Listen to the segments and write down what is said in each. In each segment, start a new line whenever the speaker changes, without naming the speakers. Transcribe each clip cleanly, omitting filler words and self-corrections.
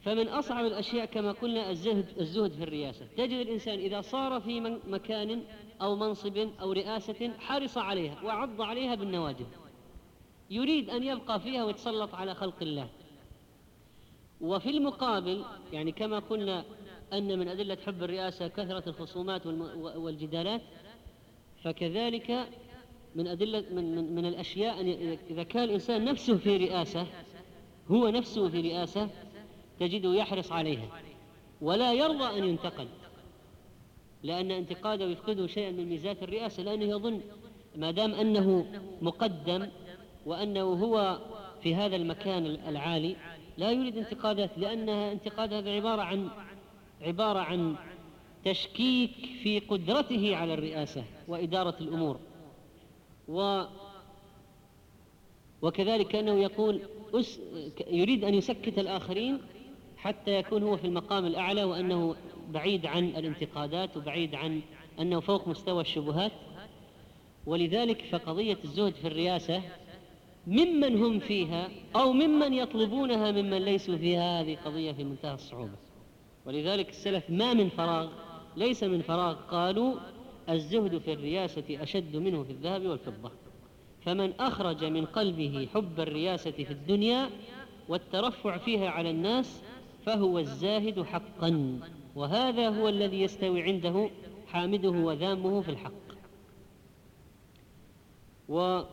فمن أصعب الأشياء كما قلنا الزهد في الرياسة. تجد الإنسان إذا صار في مكان أو منصب أو رئاسة حرص عليها وعض عليها بالنواجذ، يريد أن يبقى فيها ويتسلط على خلق الله. وفي المقابل يعني كما قلنا أن من أدلة حب الرئاسة كثرة الخصومات والجدالات، فكذلك من أدلة من الأشياء أن إذا كان الإنسان نفسه في رئاسة، هو نفسه في رئاسة، تجده يحرص عليها ولا يرضى أن ينتقد، لأن انتقاده يفقده شيئا من ميزات الرئاسة، لأنه يظن ما دام أنه مقدم وأنه هو في هذا المكان العالي لا يريد انتقادات، لأنها انتقاد هذا عبارة عن تشكيك في قدرته على الرئاسة وإدارة الأمور. وكذلك أنه يقول يريد أن يسكت الآخرين حتى يكون هو في المقام الأعلى، وأنه بعيد عن الانتقادات وبعيد عن أنه فوق مستوى الشبهات. ولذلك فقضية الزهد في الرئاسة ممن هم فيها أو ممن يطلبونها ممن ليسوا فيها، هذه قضية في منتهى الصعوبة. ولذلك السلف ما من فراغ، ليس من فراغ، قالوا الزهد في الرياسة أشد منه في الذهب والفضة. فمن أخرج من قلبه حب الرياسة في الدنيا والترفع فيها على الناس فهو الزاهد حقا، وهذا هو الذي يستوي عنده حامده وذامه في الحق. وهذه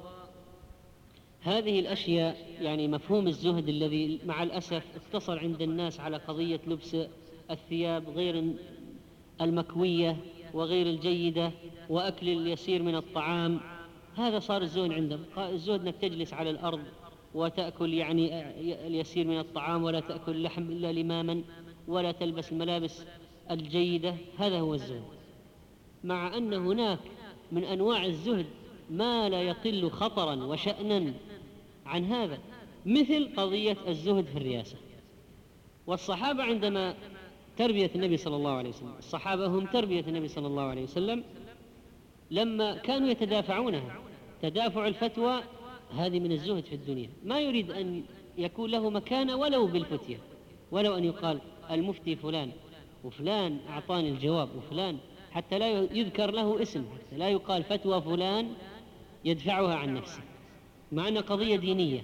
الأشياء يعني مفهوم الزهد الذي مع الأسف اقتصر عند الناس على قضية لبس الثياب غير المكوية وغير الجيدة وأكل اليسير من الطعام، هذا صار الزهد عندهم. الزهد أنك تجلس على الأرض وتأكل يعني اليسير من الطعام، ولا تأكل اللحم إلا لماما، ولا تلبس الملابس الجيدة، هذا هو الزهد. مع أن هناك من أنواع الزهد ما لا يقل خطرا وشأنا عن هذا، مثل قضية الزهد في الرياسة. والصحابة عندما تربية النبي صلى الله عليه وسلم، الصحابة هم تربية النبي صلى الله عليه وسلم، لما كانوا يتدافعونها تدافع الفتوى، هذه من الزهد في الدنيا، ما يريد أن يكون له مكانة ولو بالفتية، ولو أن يقال المفتي فلان وفلان أعطاني الجواب وفلان، حتى لا يذكر له اسم، حتى لا يقال فتوى فلان يدفعها عن نفسه، مع أنها قضية دينية.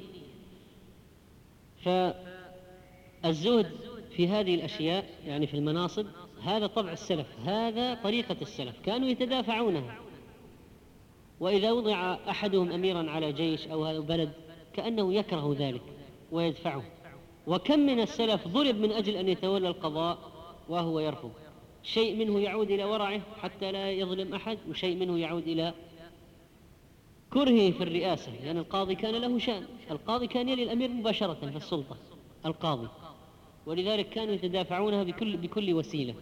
فالزهد في هذه الأشياء يعني في المناصب هذا طبع السلف، هذا طريقة السلف، كانوا يتدافعونها. وإذا وضع أحدهم أميرا على جيش أو هذا بلد كأنه يكره ذلك ويدفعه. وكم من السلف ضرب من أجل أن يتولى القضاء وهو يرفض، شيء منه يعود إلى ورعه حتى لا يظلم أحد، وشيء منه يعود إلى كرهه في الرئاسة، لأن يعني القاضي كان له شأن، القاضي كان يلي الأمير مباشرة في السلطة القاضي، ولذلك كانوا يتدافعونها بكل وسيلة.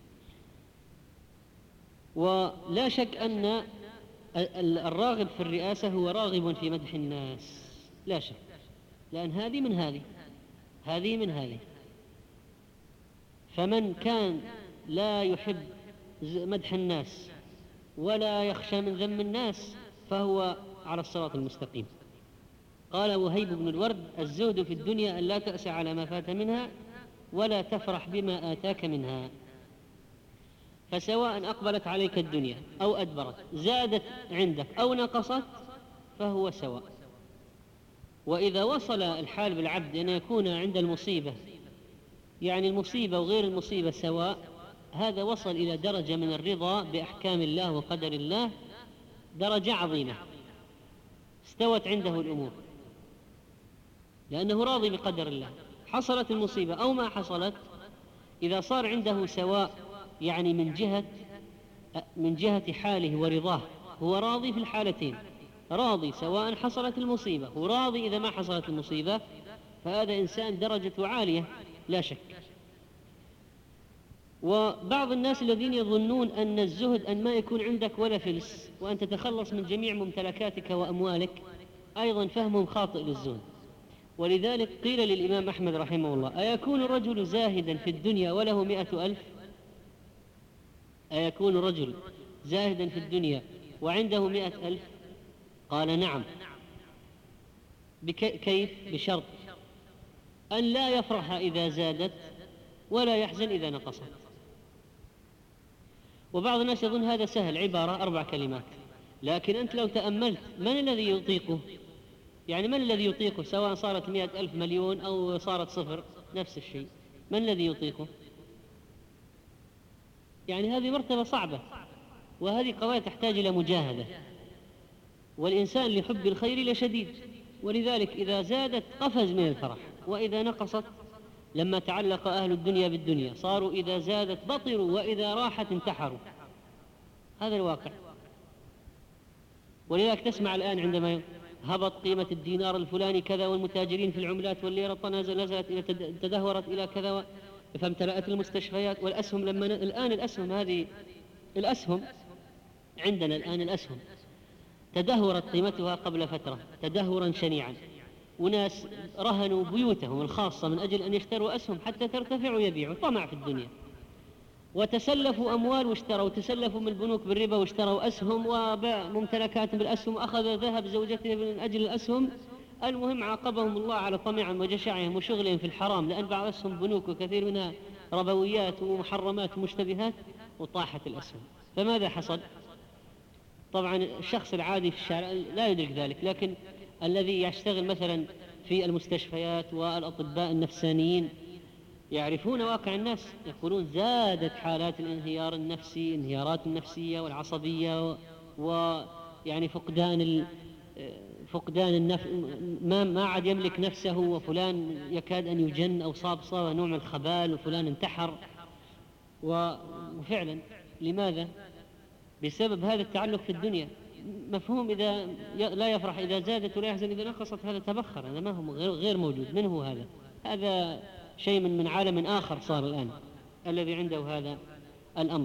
ولا شك أن الراغب في الرئاسة هو راغب في مدح الناس، لا شك، لأن هذه من هذه. فمن كان لا يحب مدح الناس ولا يخشى من ذم الناس فهو على الصراط المستقيم. قال وهيب بن الورد الزهد في الدنيا أن لا تأس على ما فات منها ولا تفرح بما آتاك منها، فسواء أقبلت عليك الدنيا أو أدبرت، زادت عندك أو نقصت، فهو سواء. وإذا وصل الحال بالعبد أن يكون عند المصيبة يعني المصيبة وغير المصيبة سواء، هذا وصل إلى درجة من الرضا بأحكام الله وقدر الله، درجة عظيمة استوت عنده الأمور، لأنه راضي بقدر الله، حصلت المصيبة أو ما حصلت. إذا صار عنده سواء يعني من جهة حاله ورضاه، هو راضي في الحالتين، راضي سواء حصلت المصيبة وراضي إذا ما حصلت المصيبة، فهذا إنسان درجته عالية لا شك. وبعض الناس الذين يظنون أن الزهد أن ما يكون عندك ولا فلس وأن تتخلص من جميع ممتلكاتك وأموالك، أيضا فهم خاطئ للزهد. ولذلك قيل للإمام أحمد رحمه الله أيكون الرجل زاهدا في الدنيا وله 100,000؟ أيكون الرجل زاهدا في الدنيا وعنده 100,000؟ قال نعم. كيف؟ بشرط أن لا يفرح إذا زادت ولا يحزن إذا نقصت. وبعض الناس يظن هذا سهل، عبارة 4 كلمات، لكن أنت لو تأملت من الذي يطيقه؟ يعني من الذي يطيقه سواء صارت 100,000 مليون أو صارت 0 نفس الشيء، من الذي يطيقه؟ يعني هذه مرتبة صعبة، وهذه قضايا تحتاج إلى مجاهدة، والإنسان لحب الخير لشديد، ولذلك إذا زادت قفز من الفرح، وإذا نقصت لما تعلق أهل الدنيا بالدنيا صاروا إذا زادت بطروا وإذا راحت انتحروا. هذا الواقع. ولذلك تسمع الآن عندما هبط قيمة الدينار الفلاني كذا، والمتاجرين في العملات والليرة نزلت إلى تدهورت إلى كذا، فامتلأت المستشفيات، والأسهم لما الآن الأسهم عندنا الآن الأسهم تدهورت قيمتها قبل فترة تدهورا شنيعا، وناس رهنوا بيوتهم الخاصة من أجل أن يشتروا أسهم حتى ترتفع ويبيعوا، طمع في الدنيا، وتسلفوا أموال واشتروا، تسلفوا من البنوك بالربا واشتروا أسهم وباع ممتلكات بالأسهم، وأخذ ذهب زوجته من أجل الأسهم. المهم عاقبهم الله على طمعهم وجشعهم وشغلهم في الحرام، لأن بعض أسهم بنوك وكثير منها ربويات ومحرمات ومشتبهات، وطاحت الأسهم. فماذا حصل؟ طبعا الشخص العادي في الشارع لا يدرك ذلك، لكن الذي يشتغل مثلا في المستشفيات والأطباء النفسانيين يعرفون واقع الناس، يقولون زادت حالات الانهيار النفسي، انهيارات النفسية والعصبية، ويعني فقدان النفس، ما عاد يملك نفسه، وفلان يكاد أن يجن أو صاب نوع من الخبال، وفلان انتحر. وفعلا لماذا؟ بسبب هذا التعلق في الدنيا. مفهوم إذا لا يفرح إذا زادت ولا يحزن إذا نقصت، هذا تبخر، هذا ما هو غير موجود. من هو هذا؟ هذا شيء من عالم آخر صار الآن الذي عنده هذا الأمر.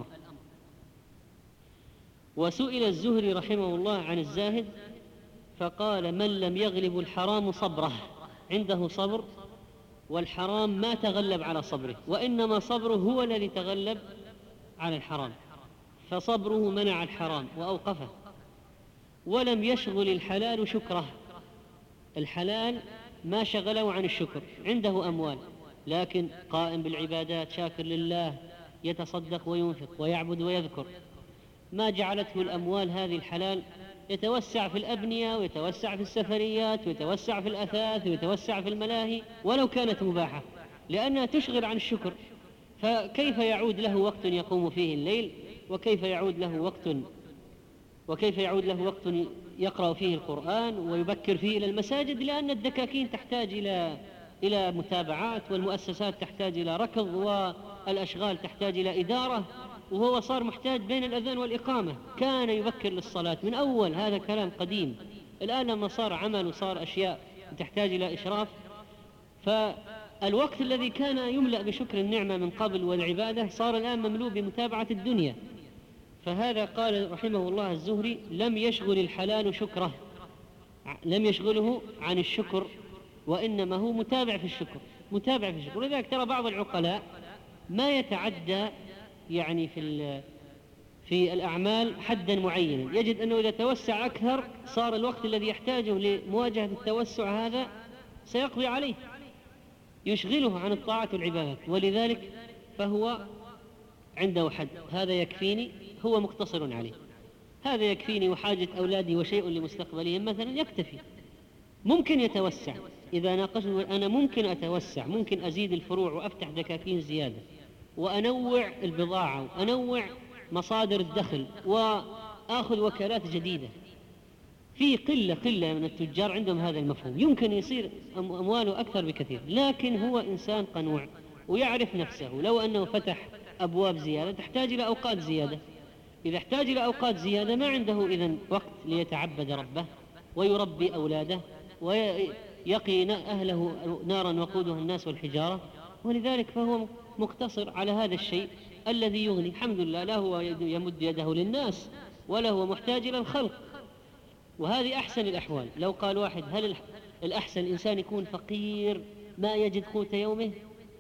وسئل الزهري رحمه الله عن الزاهد فقال: من لم يغلب الحرام صبره، عنده صبر والحرام ما تغلب على صبره، وإنما صبره هو الذي تغلب على الحرام، فصبره منع الحرام وأوقفه. ولم يشغل الحلال شكره، الحلال ما شغله عن الشكر، عنده أموال لكن قائم بالعبادات، شاكر لله، يتصدق وينفق ويعبد ويذكر، ما جعلته الأموال هذه الحلال يتوسع في الأبنية ويتوسع في السفريات ويتوسع في الأثاث ويتوسع في الملاهي ولو كانت مباحة، لأنها تشغل عن الشكر. فكيف يعود له وقت يقوم فيه الليل، وكيف يعود له وقت يقرأ فيه القرآن ويبكر فيه إلى المساجد، لأن الدكاكين تحتاج إلى متابعات، والمؤسسات تحتاج إلى ركض، والأشغال تحتاج إلى إدارة، وهو صار محتاج بين الأذان والإقامة. كان يبكر للصلاة من أول، هذا كلام قديم. الآن لما صار عمل وصار أشياء تحتاج إلى إشراف، فالوقت الذي كان يملأ بشكر النعمة من قبل والعبادة صار الآن مملوء بمتابعة الدنيا. فهذا قال رحمه الله الزهري: لم يشغل الحلال شكره، لم يشغله عن الشكر، وإنما هو متابع في الشكر. ولذلك ترى بعض العقلاء ما يتعدى يعني في الأعمال حدا معينا، يجد أنه إذا توسع أكثر صار الوقت الذي يحتاجه لمواجهة التوسع هذا سيقضي عليه، يشغله عن الطاعة والعبادات، ولذلك فهو عنده حد، هذا يكفيني، هو مقتصر عليه، هذا يكفيني وحاجة أولادي وشيء لمستقبلهم مثلا يكتفي. ممكن يتوسع إذا ناقشوا، أنا ممكن أتوسع، ممكن أزيد الفروع وأفتح دكاكين زيادة وأنوع البضاعة وأنوع مصادر الدخل وآخذ وكالات جديدة. في قلة من التجار عندهم هذا المفهوم، يمكن يصير أمواله أكثر بكثير، لكن هو إنسان قنوع ويعرف نفسه. لو أنه فتح أبواب زيادة تحتاج إلى أوقات زيادة، إذا احتاج إلى أوقات زيادة ما عنده إذن وقت ليتعبد ربه ويربي أولاده ويقي أهله نارا وقودها الناس والحجارة، ولذلك فهو مقتصر على هذا الشيء الذي يغني. الحمد لله، لا هو يمد يده للناس ولا هو محتاج إلى الخلق، وهذه أحسن الأحوال. لو قال واحد: هل الأحسن الإنسان يكون فقير ما يجد قوت يومه،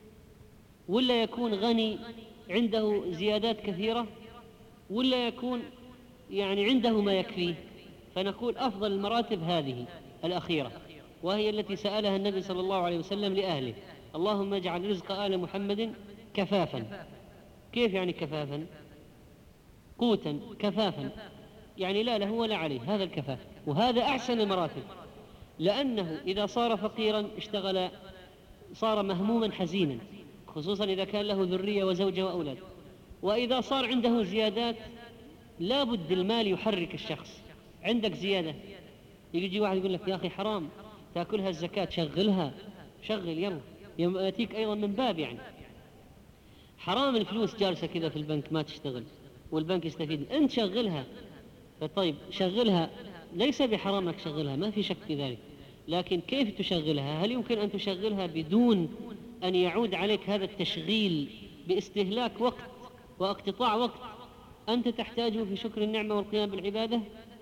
ولا يكون غني عنده زيادات كثيرة، ولا يكون يعني عنده ما يكفيه؟ فنقول أفضل المراتب هذه الأخيرة، وهي التي سألها النبي صلى الله عليه وسلم لأهله: اللهم اجعل رزق آل محمد كفافا. كيف يعني كفافا؟ قوتا كفافا، يعني لا له ولا عليه، هذا الكفاف. وهذا أحسن المراتب، لأنه إذا صار فقيرا اشتغل، صار مهموما حزينا، خصوصا إذا كان له ذرية وزوجة وأولاد. وإذا صار عنده زيادات، لا بد المال يحرك الشخص. عندك زيادة، يجي واحد يقول لك يا أخي حرام تأكلها الزكاة، شغلها، شغل يلا، يأتيك أيضا من باب يعني حرام الفلوس جالسة كذا في البنك ما تشتغل والبنك يستفيد، أنت شغلها. فطيب شغلها، ليس بحرام أنك تشغلها، ما في شك في ذلك، لكن كيف تشغلها؟ هل يمكن أن تشغلها بدون أن يعود عليك هذا التشغيل باستهلاك وقت واقتطاع وقت أنت تحتاجه في شكر النعمة والقيام بالعبادة؟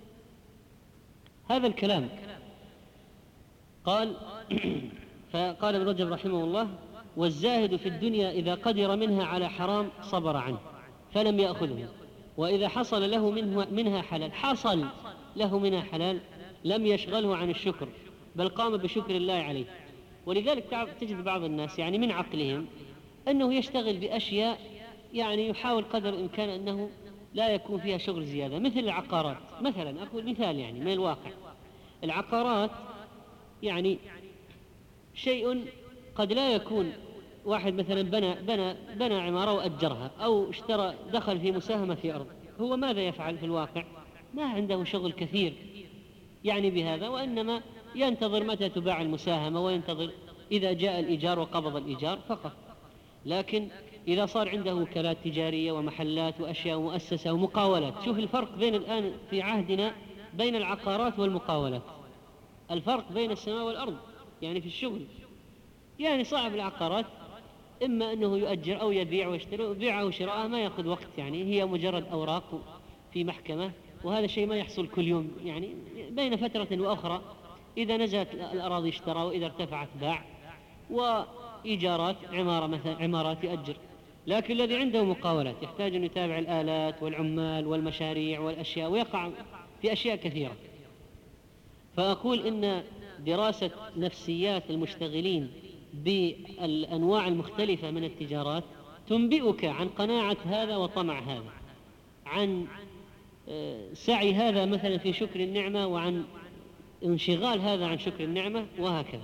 هذا الكلام قال. فقال ابن رجب رحمه الله: والزاهد في الدنيا إذا قدر منها على حرام صبر عنه فلم يأخذه، وإذا حصل له منها حلال، حصل له منها حلال، لم يشغله عن الشكر، بل قام بشكر الله عليه. ولذلك تجد بعض الناس يعني من عقلهم أنه يشتغل بأشياء يعني يحاول قدر الإمكان أنه لا يكون فيها شغل زيادة، مثل العقارات مثلا. أقول مثال يعني من الواقع، العقارات يعني شيء قد لا يكون، واحد مثلا بنى عمارة وأجرها، أو اشترى دخل في مساهمة في أرض، هو ماذا يفعل في الواقع؟ ما عنده شغل كثير يعني بهذا، وإنما ينتظر متى تباع المساهمة، وينتظر إذا جاء الإيجار وقبض الإيجار فقط. لكن إذا صار عنده وكالات تجارية ومحلات وأشياء ومؤسسة ومقاولات، شوف الفرق بين الآن في عهدنا بين العقارات والمقاولات، الفرق بين السماء والأرض يعني في الشغل. يعني صاحب العقارات إما أنه يؤجر أو يبيع ويشتري، بيعه وشراءه ما يأخذ وقت، يعني هي مجرد أوراق في محكمة، وهذا شيء ما يحصل كل يوم، يعني بين فترة وأخرى إذا نزلت الأراضي اشترى، وإذا ارتفعت باع، وإيجارات عمارة مثلا عمارات يأجر. لكن الذي عنده مقاولات يحتاج أن يتابع الآلات والعمال والمشاريع والأشياء، ويقع في أشياء كثيرة. فأقول إن دراسة نفسيات المشتغلين بالأنواع المختلفة من التجارات تنبئك عن قناعة هذا وطمع هذا، عن سعي هذا مثلا في شكر النعمة، وعن انشغال هذا عن شكر النعمة، وهكذا.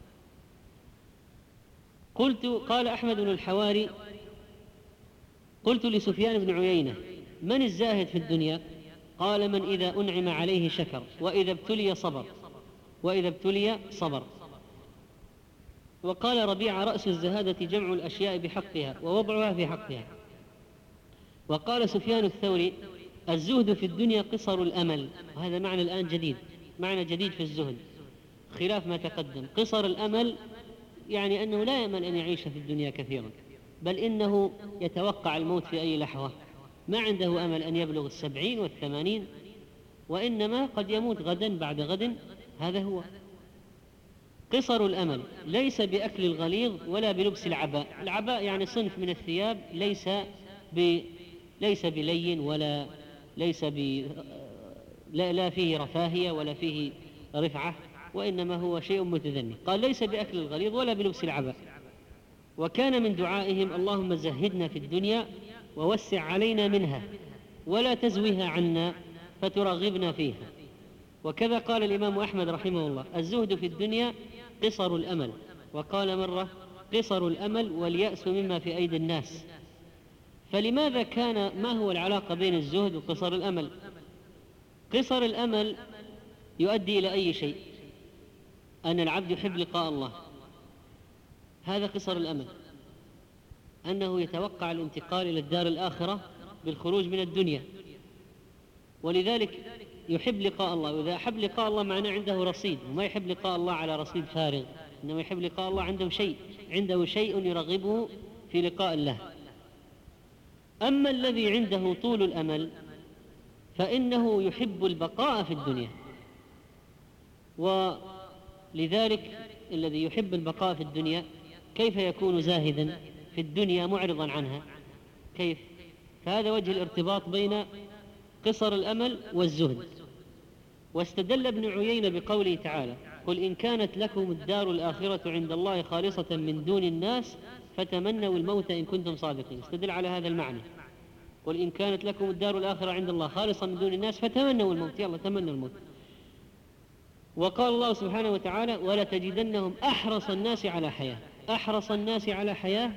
قال أحمد بن الحواري: قلت لسفيان بن عيينة: من الزاهد في الدنيا؟ قال: من إذا أنعم عليه شكر، وإذا ابتلي صبر، وإذا ابتلي صبر. وقال ربيعة: رأس الزهادة جمع الأشياء بحقها ووضعها في حقها. وقال سفيان الثوري: الزهد في الدنيا قصر الأمل. وهذا معنى الآن جديد، معنى جديد في الزهد خلاف ما تقدم. قصر الأمل يعني أنه لا يأمل أن يعيش في الدنيا كثيرا، بل إنه يتوقع الموت في أي لحظة، ما عنده أمل أن يبلغ 70 و80، وإنما قد يموت غدا بعد غد. هذا هو قصر الأمل، ليس بأكل الغليظ ولا بلبس العباء. العباء يعني صنف من الثياب ليس بلين، ولا ليس لا فيه رفاهية ولا فيه رفعة، وإنما هو شيء متذني. قال: ليس بأكل الغليظ ولا بلبس العباء. وكان من دعائهم: اللهم زهدنا في الدنيا ووسع علينا منها، ولا تزويها عنا فترغبنا فيها. وكذا قال الإمام أحمد رحمه الله: الزهد في الدنيا قصر الأمل. وقال مرة: قصر الأمل واليأس مما في أيدي الناس. فلماذا ما هو العلاقة بين الزهد وقصر الأمل؟ قصر الأمل يؤدي إلى أي شيء؟ أن العبد يحب لقاء الله، هذا قصر الأمل، أنه يتوقع الانتقال إلى الدار الآخرة بالخروج من الدنيا، ولذلك يحب لقاء الله. وإذا أحب لقاء الله معناه عنده رصيد، وما يحب لقاء الله على رصيد فارغ، إنما يحب لقاء الله عنده شيء يرغبه في لقاء الله. أما الذي عنده طول الأمل فإنه يحب البقاء في الدنيا، ولذلك الذي يحب البقاء في الدنيا كيف يكون زاهدا في الدنيا معرضا عنها؟ كيف؟ فهذا وجه الارتباط بين قصر الأمل والزهد. واستدل ابن عيينة بقوله تعالى: قل إن كانت لكم الدار الآخرة عند الله خالصة من دون الناس فتمنوا الموت إن كنتم صادقين. استدل على هذا المعنى: قل إن كانت لكم الدار الآخرة عند الله خالصا من دون الناس فتمنوا الموت، يلا تمنوا الموت. وقال الله سبحانه وتعالى: ولتجدنهم أحرص الناس على حياة. أحرص الناس على حياة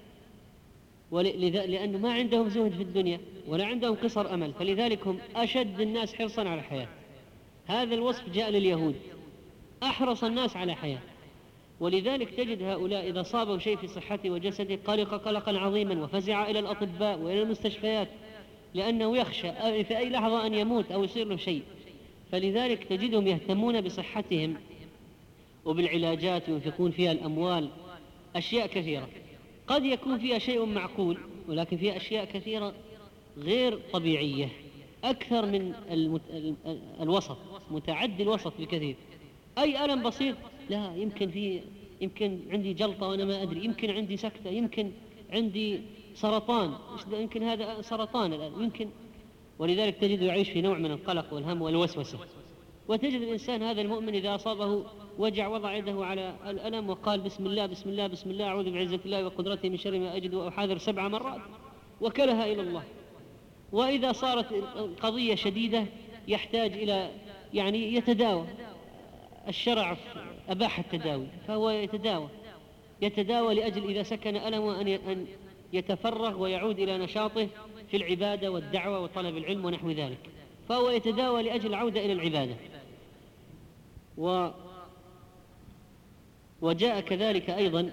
لأنه ما عندهم زهد في الدنيا ولا عندهم قصر أمل، فلذلك هم أشد الناس حرصا على الحياة. هذا الوصف جاء لليهود: أحرص الناس على حياة. ولذلك تجد هؤلاء إذا صابوا شيء في صحته وجسده قلق قلقا عظيما وفزع إلى الأطباء وإلى المستشفيات، لأنه يخشى في أي لحظة أن يموت أو يصير له شيء. فلذلك تجدهم يهتمون بصحتهم وبالعلاجات وينفقون فيها الأموال. أشياء كثيرة قد يكون فيها شيء معقول، ولكن فيها أشياء كثيرة غير طبيعية أكثر من الوسط، متعدي الوسط بكثير. أي ألم بسيط، لا يمكن عندي جلطة وأنا ما أدري، يمكن عندي سكتة، يمكن عندي سرطان، يمكن هذا سرطان الآن يمكن. ولذلك تجده يعيش في نوع من القلق والهم والوسوسة. وتجد الإنسان هذا المؤمن إذا أصابه وجع وضع يده على الألم وقال: بسم الله بسم الله بسم الله، أعوذ بعزة الله وقدرته من شر ما أجد وأحاذر 7 مرات، وكلها إلى الله. وإذا صارت القضية شديدة يحتاج إلى يتداوى، الشرع أباح التداوي، فهو يتداوى لأجل إذا سكن ألمه أن يتفرغ ويعود إلى نشاطه في العبادة والدعوة وطلب العلم ونحو ذلك، فهو يتداوى لأجل العودة إلى العبادة. وجاء كذلك أيضا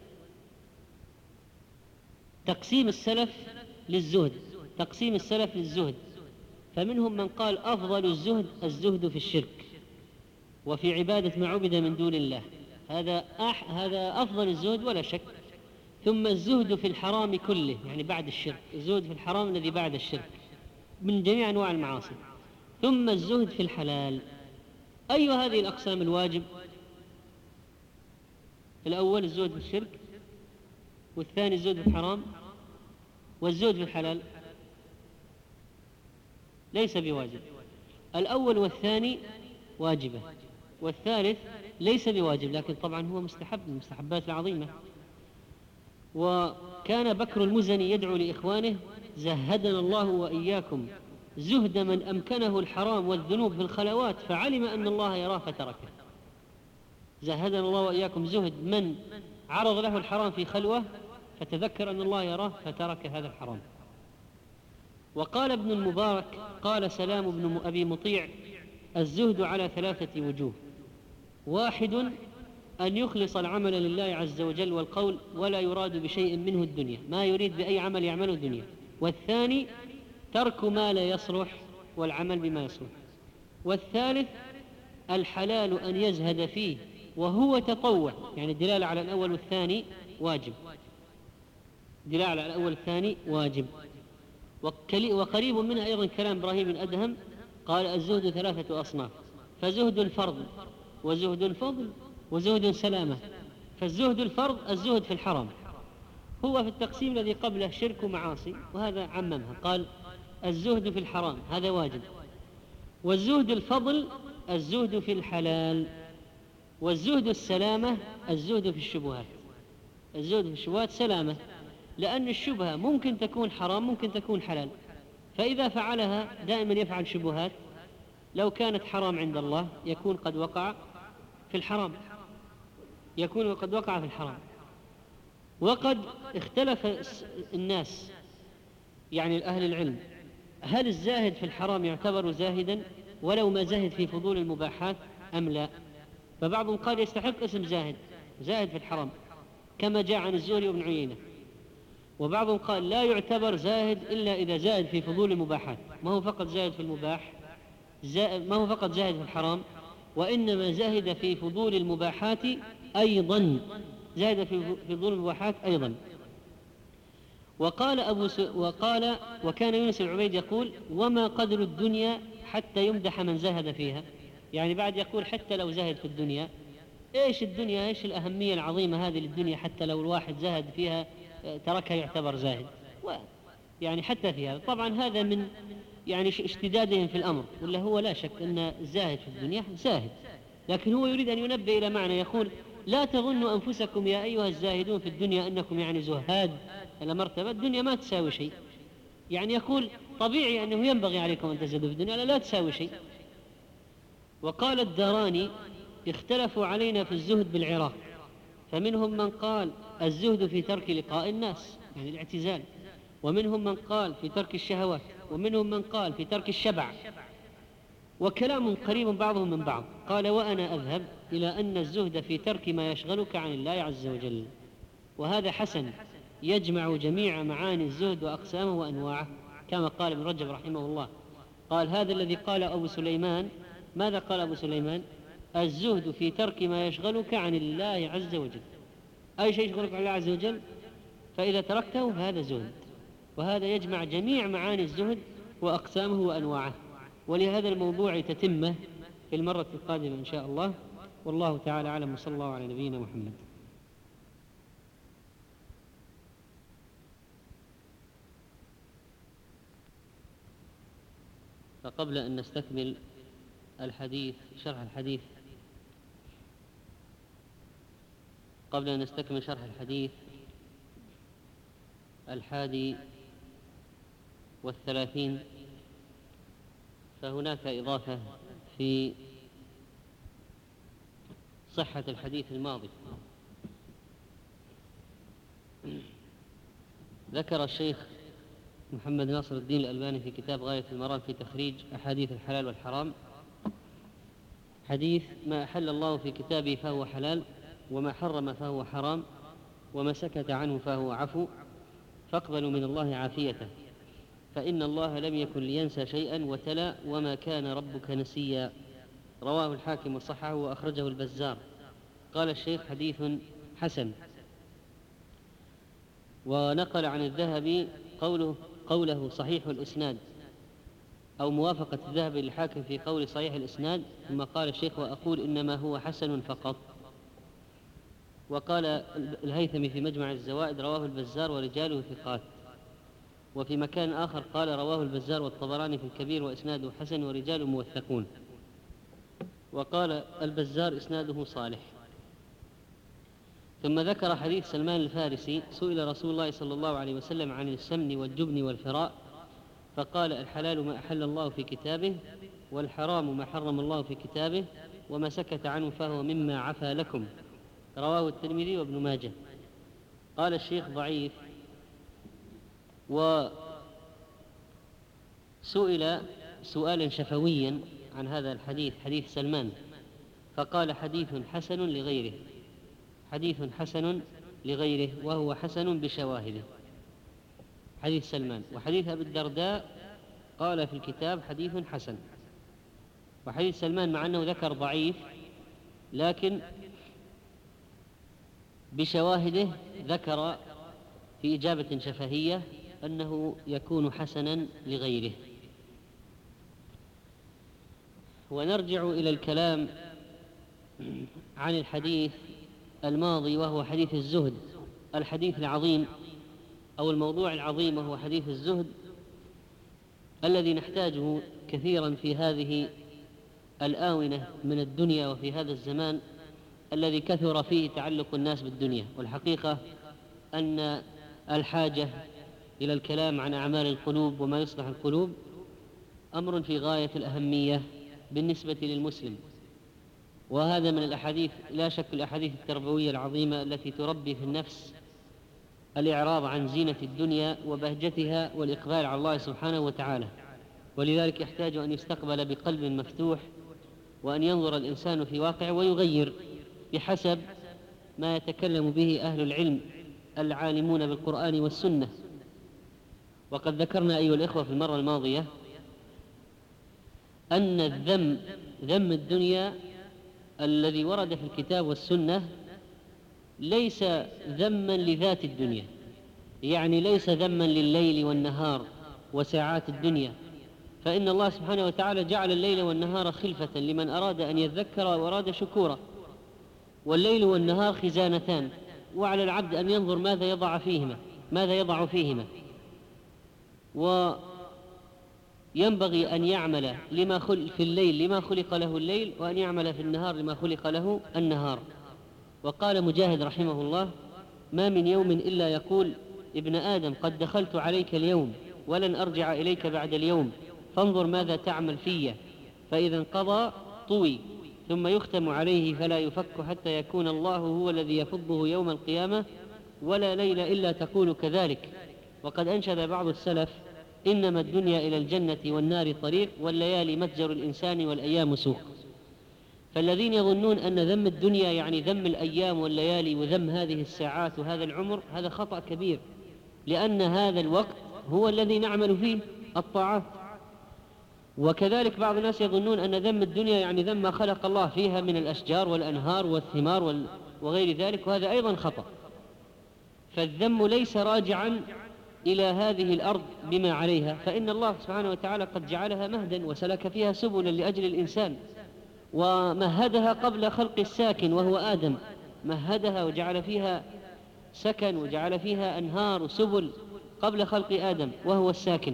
تقسيم السلف للزهد، فمنهم من قال: أفضل الزهد في الشرك وفي عبادة ما عبد من دون الله، هذا أفضل الزهد ولا شك. ثم الزهد في الحرام كله، يعني بعد الشرك، الزهد في الحرام الذي بعد الشرك من جميع أنواع المعاصي. ثم الزهد في الحلال. أي هذه الأقسام الواجب؟ الأول الزهد في الشرك، والثاني الزهد في الحرام، والزهد في الحلال ليس بواجب. الأول والثاني واجبة، والثالث ليس بواجب، لكن طبعا هو مستحب من المستحبات العظيمة. وكان بكر المزني يدعو لإخوانه: زهدنا الله وإياكم زهد من أمكنه الحرام والذنوب في الخلوات فعلم أن الله يراه فتركه. زهدنا الله وإياكم زهد من عرض له الحرام في خلوة فتذكر أن الله يراه فترك هذا الحرام. وقال ابن المبارك: قال سلام بن أبي مطيع: الزهد على 3 وجوه: 1 أن يخلص العمل لله عز وجل والقول ولا يراد بشيء منه الدنيا، ما يريد بأي عمل يعمله الدنيا. والثاني ترك ما لا يصلح والعمل بما يصلح. والثالث الحلال أن يزهد فيه وهو تطوع، يعني الدلالة على الأول والثاني واجب، دلالة على الأول والثاني واجب. وقريب منها أيضا كلام إبراهيم الأدهم، قال: الزهد 3 أصناف: فزهد فرض وزهد فضل وزهد سلامة. فالزهد الفرض الزهد في الحرام، هو في التقسيم الذي قبله شرك ومعاصي، وهذا عممها قال: الزهد في الحرام هذا واجب. والزهد الفضل الزهد في الحلال. والزهد السلامة الزهد في الشبهات. الزهد في الشبهات سلامة، لأن الشبهة ممكن تكون حرام ممكن تكون حلال، فإذا فعلها دائما يفعل شبهات، لو كانت حرام عند الله يكون قد وقع في الحرام، وقد اختلف الناس، يعني أهل العلم، هل الزاهد في الحرام يعتبر زاهدا ولو ما زاهد في فضول المباحات أم لا؟ فبعضهم قال يستحق اسم زاهد في الحرام كما جاء عن الزهري وابن عيينة. وبعضهم قال لا يعتبر زاهد إلا إذا زاهد في فضول المباحات، ما هو فقط زاهد في المباح، ما هو فقط زاهد في الحرام، وإنما زاهد في فضول المباحات أيضا، زاهد في فضول المباحات أيضا. وكان يونس العبيد يقول: وما قدر الدنيا حتى يمدح من زاهد فيها، يعني بعد يقول حتى لو زاهد في الدنيا، إيش الدنيا، إيش الأهمية العظيمة هذه للدنيا حتى لو الواحد زاهد فيها تركها يعتبر زاهد، يعني حتى فيها. طبعا هذا من يعني اشتدادهم في الأمر، ولا هو لا شك أن الزاهد في الدنيا زاهد، لكن هو يريد أن ينبه إلى معنى، يقول لا تظنوا أنفسكم يا أيها الزاهدون في الدنيا أنكم يعني زهاد إلى مرتبة الدنيا ما تساوي شيء، يعني يقول طبيعي أنه ينبغي عليكم أن تزهدوا في الدنيا، لا تساوي شيء. وقال الداراني اختلفوا علينا في الزهد بالعراق، فمنهم من قال الزهد في ترك لقاء الناس يعني الاعتزال، ومنهم من قال في ترك الشهوات، ومنهم من قال في ترك الشبع، وكلام قريب بعضهم من بعض. قال وأنا أذهب إلى أن الزهد في ترك ما يشغلك عن الله عز وجل، وهذا حسن يجمع جميع معاني الزهد وأقسامه وأنواعه، كما قال ابن رجب رحمه الله. قال هذا الذي قال أبو سليمان. ماذا قال أبو سليمان؟ الزهد في ترك ما يشغلك عن الله عز وجل، أي شيء يشغلك عن الله عز وجل فإذا تركته فهذا زهد، وهذا يجمع جميع معاني الزهد وأقسامه وأنواعه. ولهذا الموضوع تتمه في المرة القادمة إن شاء الله، والله تعالى أعلم، وصلى الله على نبينا محمد. فقبل أن نستكمل الحديث شرح الحديث قبل أن نستكمل شرح الحديث 31، فهناك إضافة في صحة الحديث الماضي. ذكر الشيخ محمد ناصر الدين الألباني في كتاب غاية المرام في تخريج أحاديث الحلال والحرام حديث ما أحل الله في كتابه فهو حلال، وما حرم فهو حرام، وما سكت عنه فهو عفو، فاقبلوا من الله عافيته، فإن الله لم يكن لينسى شيئا، وتلا وما كان ربك نسيا. رواه الحاكم وصححه وأخرجه البزار. قال الشيخ حديث حسن. ونقل عن الذهبي قوله صحيح الإسناد، أو موافقة الذهبي للحاكم في قول صحيح الإسناد، ثم قال الشيخ وأقول إنما هو حسن فقط. وقال الهيثمي في مجمع الزوائد رواه البزار ورجاله ثقات. وفي مكان آخر قال رواه البزار والطبراني في الكبير وإسناده حسن ورجال موثقون. وقال البزار إسناده صالح. ثم ذكر حديث سلمان الفارسي سئل رسول الله صلى الله عليه وسلم عن السمن والجبن والفراء فقال الحلال ما أحل الله في كتابه، والحرام ما حرم الله في كتابه، وما سكت عنه فهو مما عفى لكم. رواه الترمذي وابن ماجه. قال الشيخ ضعيف. وسئل سؤالا شفويا عن هذا الحديث، حديث سلمان، فقال حديث حسن لغيره، حديث حسن لغيره، وهو حسن بشواهده، حديث سلمان. وحديث أبي الدرداء قال في الكتاب حديث حسن. وحديث سلمان مع أنه ذكر ضعيف لكن بشواهده ذكر في إجابة شفهية أنه يكون حسنا لغيره. ونرجع إلى الكلام عن الحديث الماضي وهو حديث الزهد، الحديث العظيم أو الموضوع العظيم وهو حديث الزهد الذي نحتاجه كثيرا في هذه الآونة من الدنيا وفي هذا الزمان الذي كثر فيه تعلق الناس بالدنيا. والحقيقة أن الحاجة إلى الكلام عن أعمال القلوب وما يصلح القلوب أمر في غاية الأهمية بالنسبة للمسلم، وهذا من الأحاديث لا شك الأحاديث التربوية العظيمة التي تربي في النفس الإعراض عن زينة الدنيا وبهجتها والإقبال على الله سبحانه وتعالى. ولذلك يحتاج أن يستقبل بقلب مفتوح، وأن ينظر الإنسان في واقعه ويغير بحسب ما يتكلم به أهل العلم العالمون بالقرآن والسنة. وقد ذكرنا أيها الإخوة في المرة الماضية أن ذم الدنيا الذي ورد في الكتاب والسنة ليس ذما لذات الدنيا، يعني ليس ذما لليل والنهار وساعات الدنيا، فإن الله سبحانه وتعالى جعل الليل والنهار خلفة لمن أراد أن يذكر وأراد شكورا، والليل والنهار خزانتان، وعلى العبد أن ينظر ماذا يضع فيهما، وينبغي أن يعمل في الليل لما خلق له الليل، وأن يعمل في النهار لما خلق له النهار. وقال مجاهد رحمه الله: ما من يوم إلا يقول ابن آدم قد دخلت عليك اليوم ولن أرجع إليك بعد اليوم، فانظر ماذا تعمل في، فإذا انقضى طوي، ثم يختم عليه فلا يفك حتى يكون الله هو الذي يفضه يوم القيامة، ولا ليل إلا تقول كذلك. وقد أنشد بعض السلف: إنما الدنيا إلى الجنة والنار طريق، والليالي متجر الإنسان والأيام سوق. فالذين يظنون أن ذم الدنيا يعني ذم الأيام والليالي وذم هذه الساعات وهذا العمر، هذا خطأ كبير، لأن هذا الوقت هو الذي نعمل فيه الطاعات. وكذلك بعض الناس يظنون أن ذم الدنيا يعني ذم ما خلق الله فيها من الأشجار والأنهار والثمار وغير ذلك، وهذا أيضا خطأ. فالذم ليس راجعا إلى هذه الأرض بما عليها، فإن الله سبحانه وتعالى قد جعلها مهدا وسلك فيها سبلا لأجل الإنسان، ومهدها قبل خلق الساكن وهو آدم، مهدها وجعل فيها سكن وجعل فيها أنهار وسبل قبل خلق آدم وهو الساكن.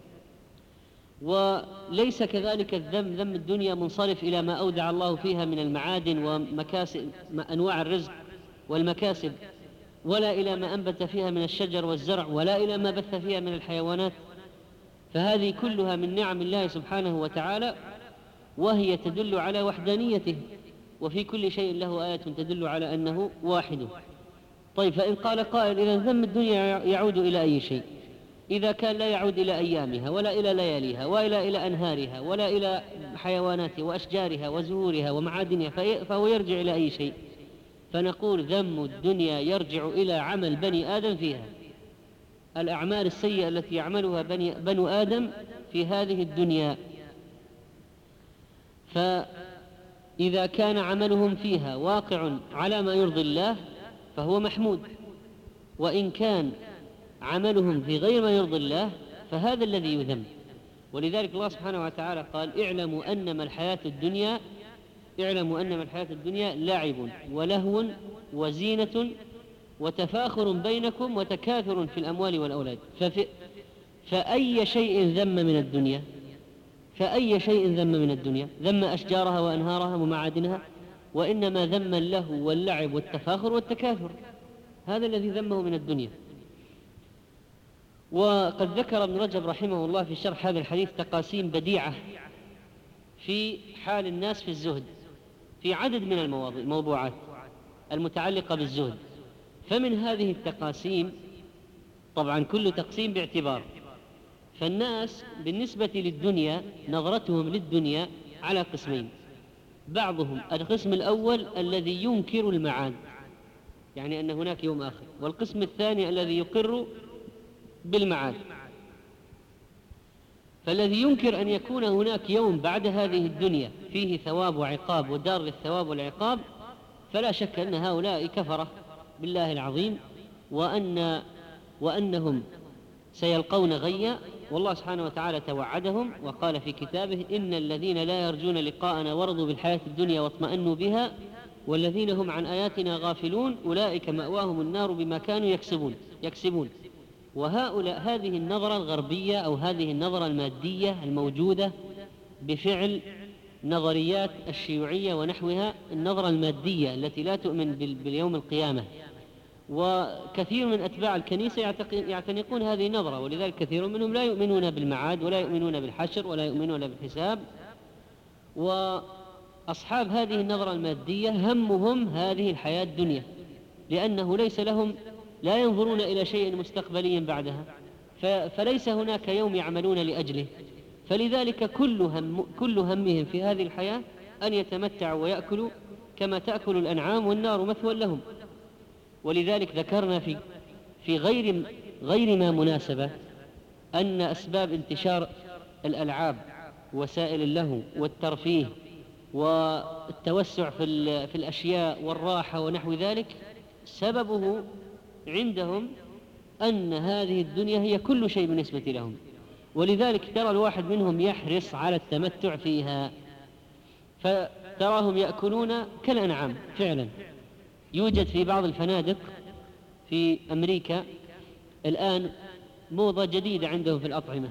وليس كذلك ذم الدنيا منصرف إلى ما أودع الله فيها من المعادن ومكاسب أنواع الرزق والمكاسب، ولا إلى ما أنبت فيها من الشجر والزرع، ولا إلى ما بث فيها من الحيوانات، فهذه كلها من نعم الله سبحانه وتعالى، وهي تدل على وحدانيته، وفي كل شيء له آية تدل على أنه واحد. طيب، فإن قال قائل: إذا ذم الدنيا يعود إلى أي شيء؟ إذا كان لا يعود إلى أيامها ولا إلى لياليها ولا إلى أنهارها ولا إلى حيواناتها وأشجارها وزهورها ومعادنها، فهو يرجع إلى أي شيء؟ فنقول: ذم الدنيا يرجع إلى عمل بني آدم فيها، الأعمال السيئة التي يعملها بنو آدم في هذه الدنيا. فإذا كان عملهم فيها واقع على ما يرضي الله فهو محمود، وإن كان عملهم في غير ما يرضي الله فهذا الذي يذم. ولذلك الله سبحانه وتعالى قال: اعلموا أنما الحياة الدنيا لعب ولهو وزينة وتفاخر بينكم وتكاثر في الأموال والأولاد. فأي شيء ذم من الدنيا؟ ذم أشجارها وأنهارها ومعادنها، وإنما ذم اللهو واللعب والتفاخر والتكاثر، هذا الذي ذمه من الدنيا. وقد ذكر ابن رجب رحمه الله في شرح هذا الحديث تقاسيم بديعة في حال الناس في الزهد في عدد من الموضوعات المتعلقة بالزهد. فمن هذه التقاسيم، طبعا كل تقسيم باعتبار، فالناس بالنسبة للدنيا نظرتهم للدنيا على قسمين: بعضهم القسم الأول الذي ينكر المعاد، يعني أن هناك يوم آخر، والقسم الثاني الذي يقر بالمعاد. فالذي ينكر أن يكون هناك يوم بعد هذه الدنيا فيه ثواب وعقاب ودار للثواب والعقاب، فلا شك أن هؤلاء كفرة بالله العظيم، وأنهم سيلقون غيا. والله سبحانه وتعالى توعدهم وقال في كتابه: إن الذين لا يرجون لقاءنا ورضوا بالحياة الدنيا واطمأنوا بها والذين هم عن آياتنا غافلون أولئك مأواهم النار بما كانوا يكسبون. وهؤلاء هذه النظرة الغربية أو هذه النظرة المادية الموجودة بفعل نظريات الشيوعية ونحوها، النظرة المادية التي لا تؤمن باليوم القيامة، وكثير من أتباع الكنيسة يعتنقون هذه النظرة، ولذلك كثير منهم لا يؤمنون بالمعاد ولا يؤمنون بالحشر ولا يؤمنون بالحساب. وأصحاب هذه النظرة المادية همهم هذه الحياة الدنيا، لأنه ليس لهم، لا ينظرون إلى شيء مستقبلي بعدها، فليس هناك يوم يعملون لأجله، فلذلك كل همهم في هذه الحياة أن يتمتعوا ويأكلوا كما تأكل الأنعام والنار مثوى لهم. ولذلك ذكرنا في غير ما مناسبة أن أسباب انتشار الألعاب وسائل اللهو والترفيه والتوسع في الأشياء والراحة ونحو ذلك، سببه عندهم أن هذه الدنيا هي كل شيء بالنسبة لهم، ولذلك ترى الواحد منهم يحرص على التمتع فيها، فتراهم يأكلون كالأنعام فعلا. يوجد في بعض الفنادق في أمريكا الآن موضة جديدة عندهم في الأطعمة،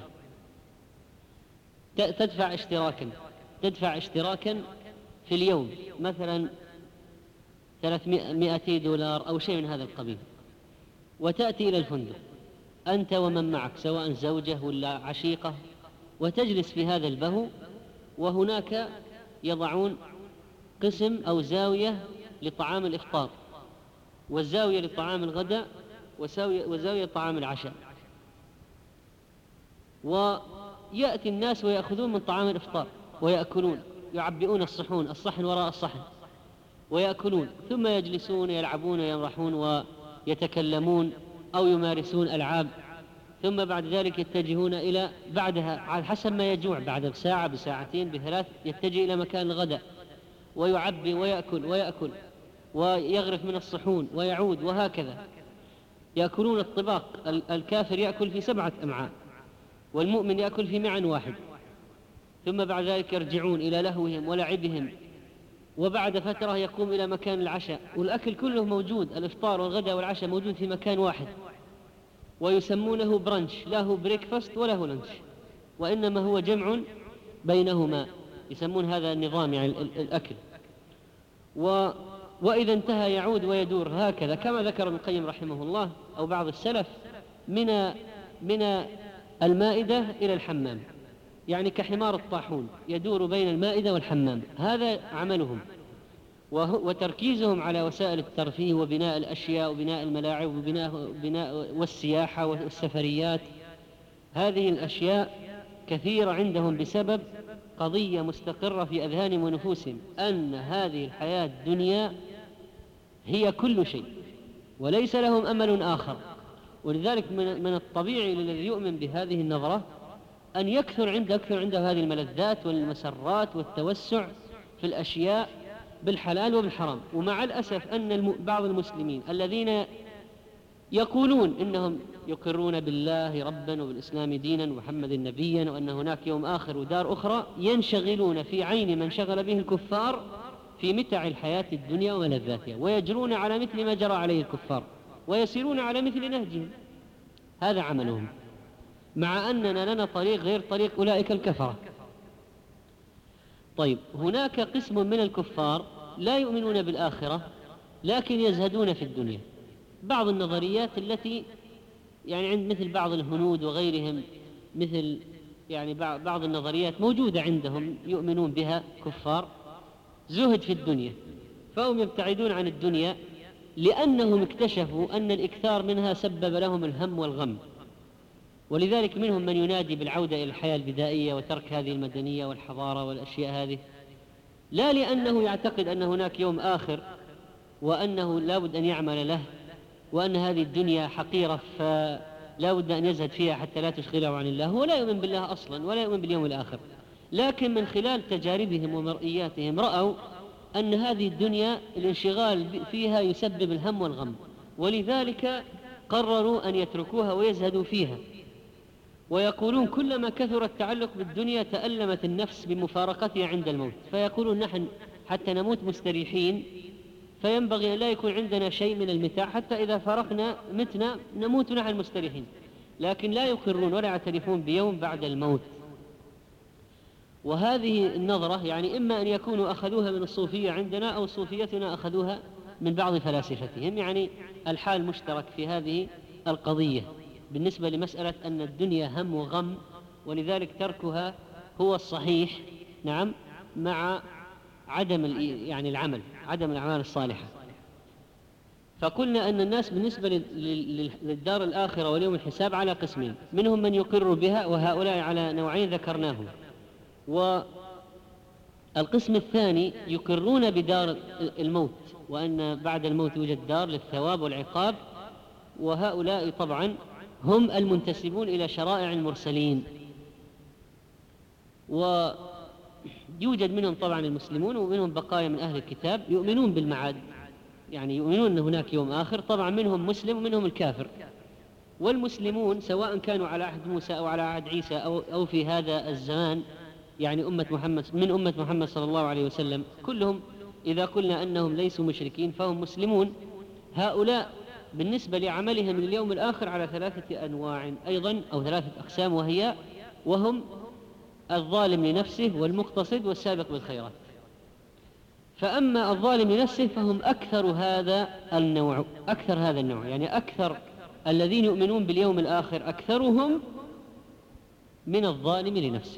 تدفع اشتراكا في اليوم مثلا $200 أو شيء من هذا القبيل، وتأتي إلى الفندق أنت ومن معك سواء زوجة ولا عشيقة، وتجلس في هذا البهو، وهناك يضعون قسم أو زاوية لطعام الإفطار، والزاوية لطعام الغداء، وزاوية لطعام العشاء، ويأتي الناس ويأخذون من طعام الإفطار ويأكلون، يعبئون الصحون، الصحن وراء الصحن، ويأكلون، ثم يجلسون يلعبون ويمرحون ويتكلمون أو يمارسون ألعاب، ثم بعد ذلك يتجهون إلى بعدها على حسب ما يجوع، بعد بساعة بساعتين بثلاث يتجه إلى مكان الغداء ويعبي ويأكل ويغرف من الصحون ويعود، وهكذا يأكلون الطباق. الكافر يأكل في 7 أمعاء والمؤمن يأكل في معا واحد، ثم بعد ذلك يرجعون إلى لهوهم ولعبهم، وبعد فترة يقوم إلى مكان العشاء، والأكل كله موجود، الإفطار والغداء والعشاء موجود في مكان واحد، ويسمونه برنش، لا هو بريكفاست ولا هو لنش، وإنما هو جمع بينهما، يسمون هذا النظام يعني الأكل. وإذا انتهى يعود ويدور هكذا كما ذكر ابن القيم رحمه الله أو بعض السلف من المائدة إلى الحمام، يعني كحمار الطاحون يدور بين المائدة والحمام، هذا عملهم وتركيزهم على وسائل الترفيه وبناء الأشياء وبناء الملاعب وبناء والسياحة والسفريات. هذه الأشياء كثيرة عندهم بسبب قضية مستقرة في أذهانهم ونفوسهم، أن هذه الحياة الدنيا هي كل شيء وليس لهم أمل آخر. ولذلك من الطبيعي للذي يؤمن بهذه النظرة أن يكثر عنده هذه الملذات والمسرات والتوسع في الأشياء بالحلال وبالحرام. ومع الأسف أن بعض المسلمين الذين يقولون إنهم يقرون بالله ربا وبالإسلام دينا ومحمد نبيا وأن هناك يوم آخر ودار أخرى، ينشغلون في عين من شغل به الكفار في متع الحياة الدنيا وملذاتها، ويجرون على مثل ما جرى عليه الكفار ويسيرون على مثل نهجهم، هذا عملهم، مع أننا لنا طريق غير طريق أولئك الكفرة. طيب، هناك قسم من الكفار لا يؤمنون بالآخرة لكن يزهدون في الدنيا. بعض النظريات التي يعني عند مثل بعض الهنود وغيرهم، مثل يعني بعض النظريات موجودة عندهم يؤمنون بها كفار، زهد في الدنيا، فهم يبتعدون عن الدنيا لأنهم اكتشفوا أن الإكثار منها سبب لهم الهم والغم، ولذلك منهم من ينادي بالعودة إلى الحياة البدائية وترك هذه المدنية والحضارة والأشياء هذه، لا لأنه يعتقد أن هناك يوم آخر وأنه لا بد أن يعمل له وأن هذه الدنيا حقيرة فلا بد أن يزهد فيها حتى لا تشغله عن الله، هو لا يؤمن بالله أصلا ولا يؤمن باليوم الآخر، لكن من خلال تجاربهم ومرئياتهم رأوا أن هذه الدنيا الانشغال فيها يسبب الهم والغم، ولذلك قرروا أن يتركوها ويزهدوا فيها، ويقولون كلما كثر التعلق بالدنيا تألمت النفس بمفارقتها عند الموت، فيقولون نحن حتى نموت مستريحين فينبغي أن لا يكون عندنا شيء من المتاع حتى إذا فارقنا متنا نموت نحن مستريحين، لكن لا يقرون ولا يعترفون بيوم بعد الموت. وهذه النظرة يعني إما أن يكونوا أخذوها من الصوفية عندنا أو صوفيتنا أخذوها من بعض فلاسفتهم، يعني الحال مشترك في هذه القضية بالنسبة لمسألة أن الدنيا هم وغم، ولذلك تركها هو الصحيح، نعم، مع عدم يعني عدم الأعمال الصالحة. فقلنا أن الناس بالنسبة للدار الآخرة واليوم الحساب على قسمين، منهم من يقر بها وهؤلاء على نوعين ذكرناهم، والقسم الثاني يقرون بدار الموت وأن بعد الموت يوجد دار للثواب والعقاب، وهؤلاء طبعا هم المنتسبون إلى شرائع المرسلين، ويوجد منهم طبعا المسلمون ومنهم بقايا من أهل الكتاب يؤمنون بالمعاد، يعني يؤمنون أن هناك يوم آخر، طبعا منهم مسلم ومنهم الكافر. والمسلمون سواء كانوا على عهد موسى أو على عهد عيسى أو في هذا الزمان، يعني من أمة محمد صلى الله عليه وسلم، كلهم إذا قلنا أنهم ليسوا مشركين فهم مسلمون. هؤلاء بالنسبة لعملهم لليوم الآخر على 3 أنواع أيضا أو 3 أقسام، وهم الظالم لنفسه والمقتصد والسابق بالخيرات. فأما الظالم لنفسه فهم أكثر هذا النوع، يعني أكثر الذين يؤمنون باليوم الآخر أكثرهم من الظالم لنفسه،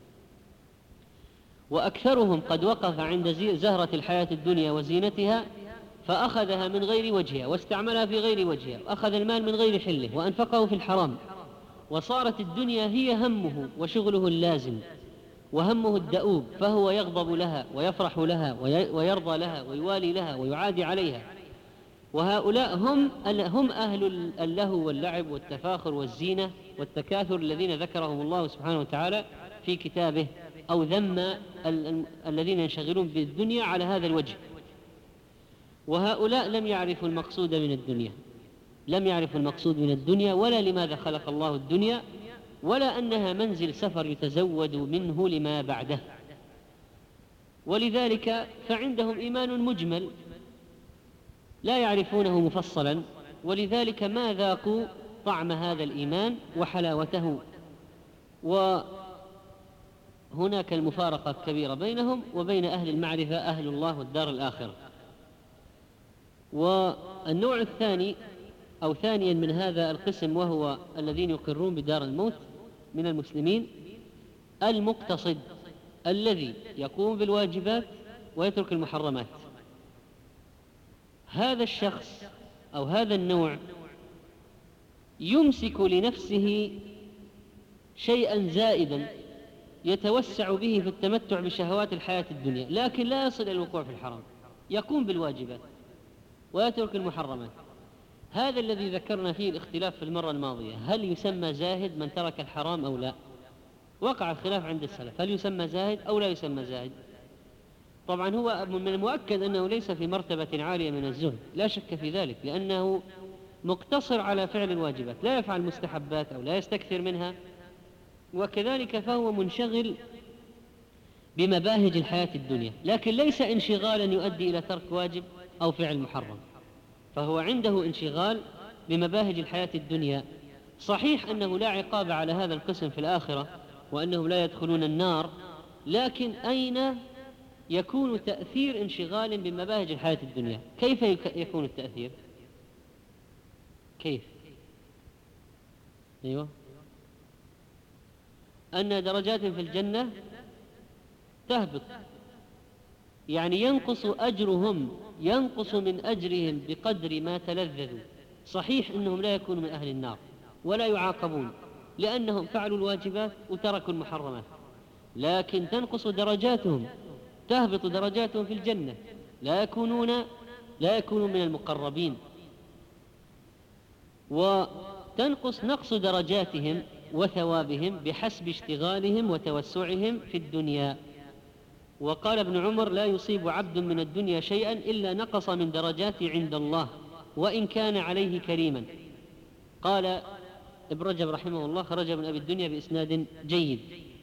وأكثرهم قد وقف عند زهرة الحياة الدنيا وزينتها فأخذها من غير وجهها واستعملها في غير وجهها، وأخذ المال من غير حله وأنفقه في الحرام، وصارت الدنيا هي همه وشغله اللازم وهمه الدؤوب، فهو يغضب لها ويفرح لها ويرضى لها ويوالي لها ويعادي عليها. وهؤلاء هم أهل اللهو واللعب والتفاخر والزينة والتكاثر الذين ذكرهم الله سبحانه وتعالى في كتابه، أو ذم الذين ينشغلون بالدنيا على هذا الوجه. وهؤلاء لم يعرفوا المقصود من الدنيا، ولا لماذا خلق الله الدنيا، ولا أنها منزل سفر يتزود منه لما بعده. ولذلك فعندهم إيمان مجمل لا يعرفونه مفصلا، ولذلك ما ذاقوا طعم هذا الإيمان وحلاوته. وهناك المفارقة الكبيرة بينهم وبين أهل المعرفة، أهل الله والدار الآخرة. والنوع الثاني أو ثانيا من هذا القسم، وهو الذين يقرون بدار الموت من المسلمين، المقتصد الذي يقوم بالواجبات ويترك المحرمات. هذا الشخص أو هذا النوع يمسك لنفسه شيئا زائدا يتوسع به في التمتع بشهوات الحياة الدنيا، لكن لا يصل إلى الوقوع في الحرام، يقوم بالواجبات ويترك المحرمات. هذا الذي ذكرنا فيه الاختلاف في المرة الماضية، هل يسمى زاهد من ترك الحرام أو لا؟ وقع الخلاف عند السلف، هل يسمى زاهد أو لا يسمى زاهد؟ طبعا هو من المؤكد أنه ليس في مرتبة عالية من الزهد، لا شك في ذلك، لأنه مقتصر على فعل الواجبات، لا يفعل مستحبات أو لا يستكثر منها، وكذلك فهو منشغل بمباهج الحياة الدنيا، لكن ليس انشغالا يؤدي إلى ترك واجب أو فعل محرم، فهو عنده انشغال بمباهج الحياة الدنيا. صحيح أنه لا عقاب على هذا القسم في الآخرة وأنهم لا يدخلون النار، لكن أين يكون تأثير انشغال بمباهج الحياة الدنيا؟ كيف يكون التأثير؟ كيف؟ أيوة، أن درجات في الجنة تهبط، يعني ينقص من أجرهم بقدر ما تلذذوا. صحيح أنهم لا يكونوا من أهل النار ولا يعاقبون لأنهم فعلوا الواجبات وتركوا المحرمات، لكن تنقص درجاتهم، تهبط درجاتهم في الجنة، لا يكونون من المقربين، نقص درجاتهم وثوابهم بحسب اشتغالهم وتوسعهم في الدنيا. وقال ابن عمر: لا يصيب عبد من الدنيا شيئا إلا نقص من درجاته عند الله وإن كان عليه كريما. قال ابن رجب رحمه الله: خرج من أبي الدنيا بإسناد جيد.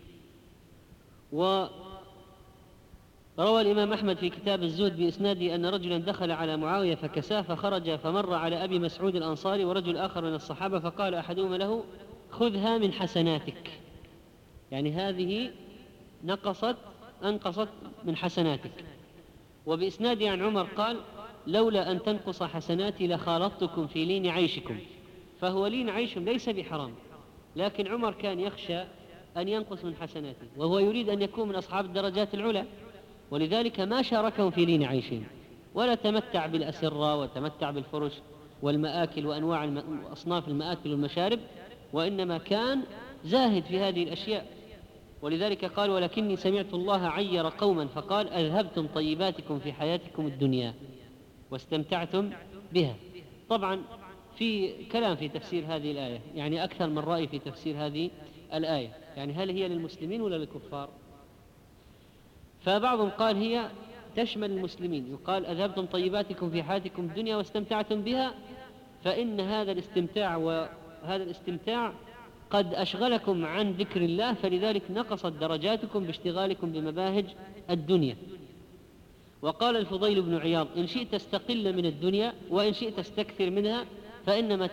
وروى الإمام أحمد في كتاب الزهد بإسناده أن رجلا دخل على معاوية فكساه، فخرج فمر على أبي مسعود الأنصاري ورجل آخر من الصحابة، فقال أحدهما له: خذها من حسناتك، يعني هذه أنقصت من حسناتك. وبإسناده عن عمر قال: لولا أن تنقص حسناتي لخالطتكم في لين عيشكم. فهو لين عيشهم ليس بحرام، لكن عمر كان يخشى أن ينقص من حسناته، وهو يريد أن يكون من أصحاب الدرجات العلى، ولذلك ما شاركهم في لين عيشهم، ولا تمتع بالأسرة وتمتع بالفرش والمآكل وأنواع أصناف المآكل والمشارب، وإنما كان زاهد في هذه الأشياء. ولذلك قال: ولكني سمعت الله عير قوما فقال: أذهبتم طيباتكم في حياتكم الدنيا واستمتعتم بها. طبعا في كلام في تفسير هذه الآية، يعني أكثر من رأي في تفسير هذه الآية، يعني هل هي للمسلمين ولا للكفار؟ فبعضهم قال هي تشمل المسلمين، يقال: أذهبتم طيباتكم في حياتكم الدنيا واستمتعتم بها، فإن هذا الاستمتاع قد أشغلكم عن ذكر الله، فلذلك نقصت درجاتكم باشتغالكم بمباهج الدنيا. وقال الفضيل بن عياض: إن شئت استقل من الدنيا وإن شئت استكثر منها، فإنما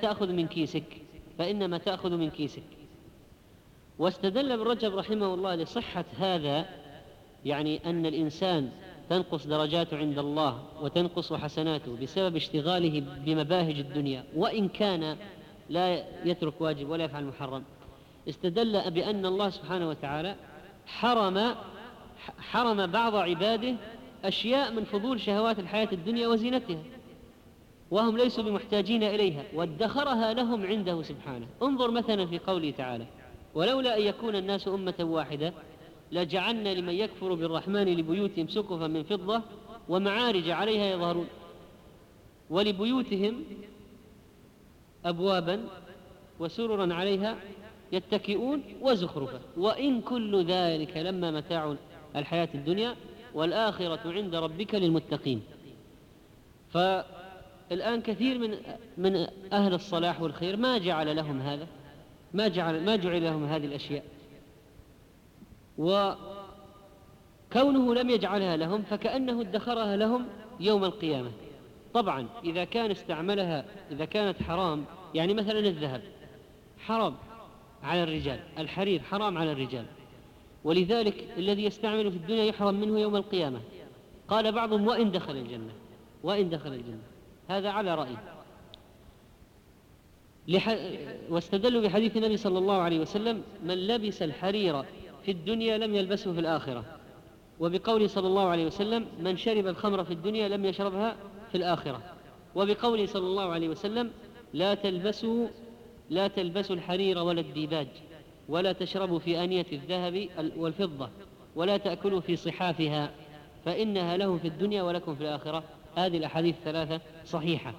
تأخذ من كيسك. واستدل ابن رجب رحمه الله لصحة هذا، يعني أن الإنسان تنقص درجاته عند الله وتنقص حسناته بسبب اشتغاله بمباهج الدنيا، وإن كان لا يترك واجب ولا يفعل محرم، استدل بأن الله سبحانه وتعالى حرم بعض عباده أشياء من فضول شهوات الحياة الدنيا وزينتها، وهم ليسوا بمحتاجين إليها، وادخرها لهم عنده سبحانه. انظر مثلا في قوله تعالى: ولولا أن يكون الناس أمة واحدة لجعلنا لمن يكفر بالرحمن لبيوتهم سقفا من فضة ومعارج عليها يظهرون، ولبيوتهم أبوابا وسررا عليها يتكئون وزخرفا، وإن كل ذلك لما متاع الحياة الدنيا والآخرة عند ربك للمتقين. فالآن كثير من أهل الصلاح والخير ما جعل لهم هذا، ما جعل لهم هذه الأشياء، وكونه لم يجعلها لهم فكأنه ادخرها لهم يوم القيامة. طبعا إذا كانت حرام، يعني مثلا الذهب حرام على الرجال، الحرير حرام على الرجال، ولذلك الذي يستعمل في الدنيا يحرم منه يوم القيامة. قال بعضهم: وإن دخل الجنة، هذا على رأي. واستدلوا بحديث النبي صلى الله عليه وسلم: من لبس الحرير في الدنيا لم يلبسه في الآخرة، وبقوله صلى الله عليه وسلم: من شرب الخمر في الدنيا لم يشربها في الآخرة، وبقوله صلى الله عليه وسلم: لا تلبسوا الحرير ولا الديباج، ولا تشربوا في آنية الذهب والفضة، ولا تأكلوا في صحافها، فإنها لهم في الدنيا ولكم في الآخرة. هذه الأحاديث الثلاثة صحيحة.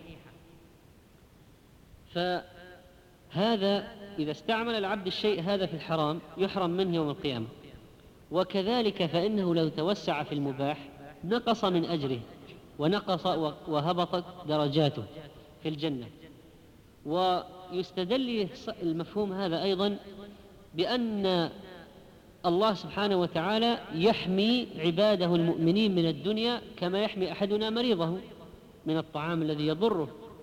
فهذا إذا استعمل العبد الشيء هذا في الحرام يحرم منه يوم القيامة. وكذلك فإنه لو توسع في المباح نقص من أجره ونقص وهبطت درجاته في الجنة. ويستدل المفهوم هذا أيضا بأن الله سبحانه وتعالى يحمي عباده المؤمنين من الدنيا كما يحمي أحدنا مريضه من الطعام الذي يضره،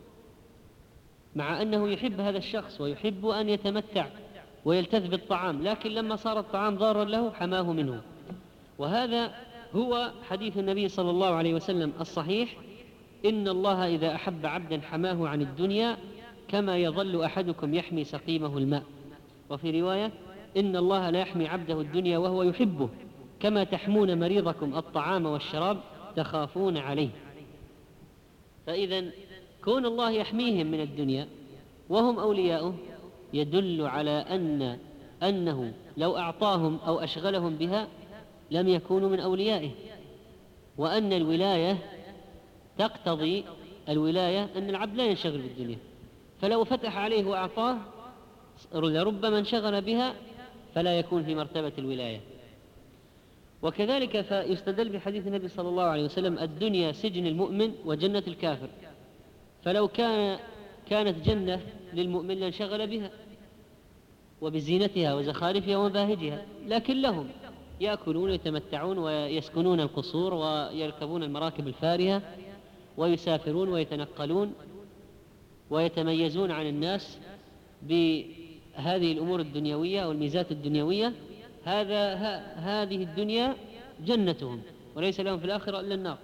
مع أنه يحب هذا الشخص ويحب أن يتمتع ويلتذ بالطعام، لكن لما صار الطعام ضارا له حماه منه. وهذا هو حديث النبي صلى الله عليه وسلم الصحيح: إن الله إذا أحب عبدا حماه عن الدنيا كما يظل أحدكم يحمي سقيمه الماء. وفي رواية: إن الله لا يحمي عبده الدنيا وهو يحبه كما تحمون مريضكم الطعام والشراب تخافون عليه. فإذا كون الله يحميهم من الدنيا وهم أولياؤه يدل على أنه لو أعطاهم أو أشغلهم بها لم يكونوا من أوليائه، وأن الولاية تقتضي أن العبد لا ينشغل بالدنيا، فلو فتح عليه وأعطاه لربما انشغل بها فلا يكون في مرتبة الولاية. وكذلك فيستدل بحديث النبي صلى الله عليه وسلم: الدنيا سجن المؤمن وجنة الكافر، فلو كانت جنة للمؤمن لانشغل بها وبزينتها وزخارفها ومباهجها، لكن لهم يأكلون ويتمتعون ويسكنون القصور ويركبون المراكب الفارهة ويسافرون ويتنقلون ويتميزون عن الناس بهذه الأمور الدنيوية والميزات الدنيوية. هذه الدنيا جنتهم وليس لهم في الآخرة إلا النار.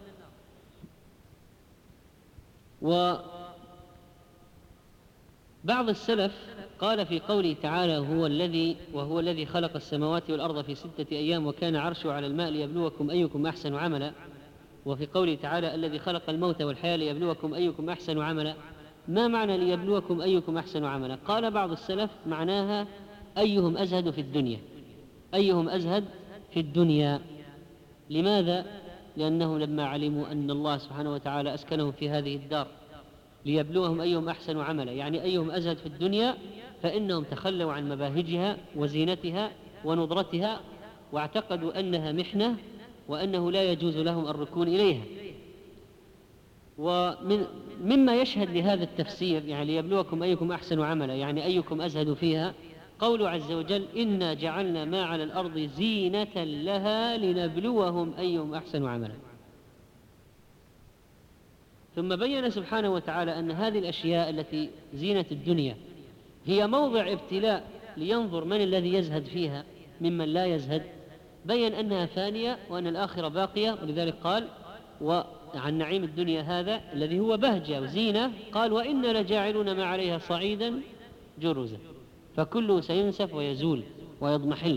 وبعض السلف قال في قوله تعالى: وهو الذي خلق السماوات والأرض في 6 أيام وكان عرشه على الماء ليبلوكم أيكم أحسن عملا. وفي قوله تعالى: الذي خلق الموت والحياة ليبلوكم أيكم أحسن عملا. ما معنى ليبلوكم أيكم أحسن عملا؟ قال بعض السلف معناها أيهم أزهد في الدنيا. لماذا؟ لأنهم لما علموا أن الله سبحانه وتعالى أسكنهم في هذه الدار ليبلوهم أيهم أحسن عملا، يعني أيهم أزهد في الدنيا، فإنهم تخلوا عن مباهجها وزينتها ونضرتها واعتقدوا أنها محنة وأنه لا يجوز لهم الركون إليها. ومما يشهد لهذا التفسير، يعني ليبلوكم أيكم أحسن عملا، يعني أيكم أزهد فيها، قوله عز وجل: إنا جعلنا ما على الأرض زينة لها لنبلوهم أيهم أحسن عملا. ثم بين سبحانه وتعالى أن هذه الأشياء التي زينة الدنيا هي موضع ابتلاء لينظر من الذي يزهد فيها ممن لا يزهد، بين أنها فانية وأن الآخرة باقية، ولذلك قال وعن نعيم الدنيا هذا الذي هو بهجة وزينة، قال وإنا لجاعلون ما عليها صعيدا جرزا، فكله سينسف ويزول ويضمحل.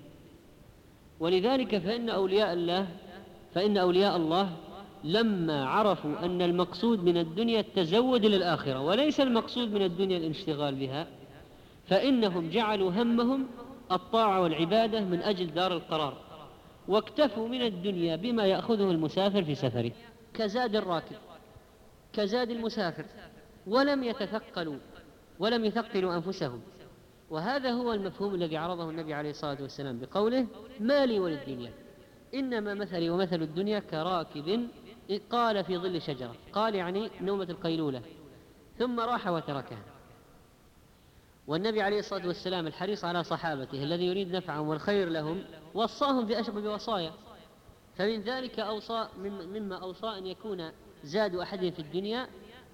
ولذلك فإن أولياء الله لما عرفوا أن المقصود من الدنيا التزود للآخرة وليس المقصود من الدنيا الانشغال بها، فإنهم جعلوا همهم الطاعة والعبادة من أجل دار القرار، واكتفوا من الدنيا بما يأخذه المسافر في سفره كزاد الراكب كزاد المسافر، ولم يثقلوا أنفسهم. وهذا هو المفهوم الذي عرضه النبي عليه الصلاة والسلام بقوله ما لي وللدنيا إنما مثلي ومثل الدنيا كراكب قال في ظل شجرة، قال يعني نومة القيلولة، ثم راح وتركها. والنبي عليه الصلاة والسلام الحريص على صحابته الذي يريد نفعهم والخير لهم وصاهم بأشرف وصايا، فمن ذلك مما أوصى أن يكون زاد أحد في الدنيا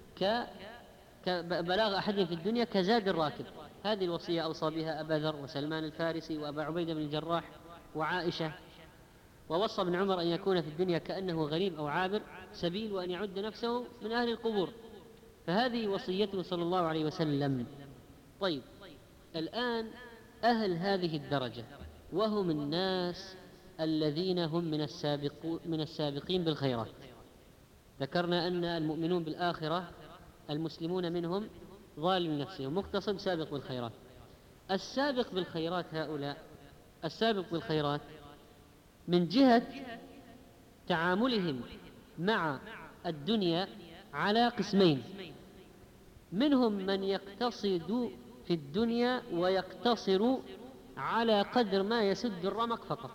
كبلاغ أحد في الدنيا كزاد الراكب. هذه الوصية أوصى بها أبا ذر وسلمان الفارسي وأبا عبيدة بن الجراح وعائشة. ووصى ابن عمر أن يكون في الدنيا كأنه غريب أو عابر سبيل، وأن يعد نفسه من أهل القبور. فهذه وصيته صلى الله عليه وسلم. طيب، الآن أهل هذه الدرجة وهم الناس الذين هم من السابقين بالخيرات. ذكرنا أن المؤمنون بالآخرة المسلمون منهم ظالم نفسه ومقتصد سابق بالخيرات. السابق بالخيرات هؤلاء السابق بالخيرات من جهة تعاملهم مع الدنيا على قسمين: منهم من يقتصد في الدنيا ويقتصر على قدر ما يسد الرمق فقط،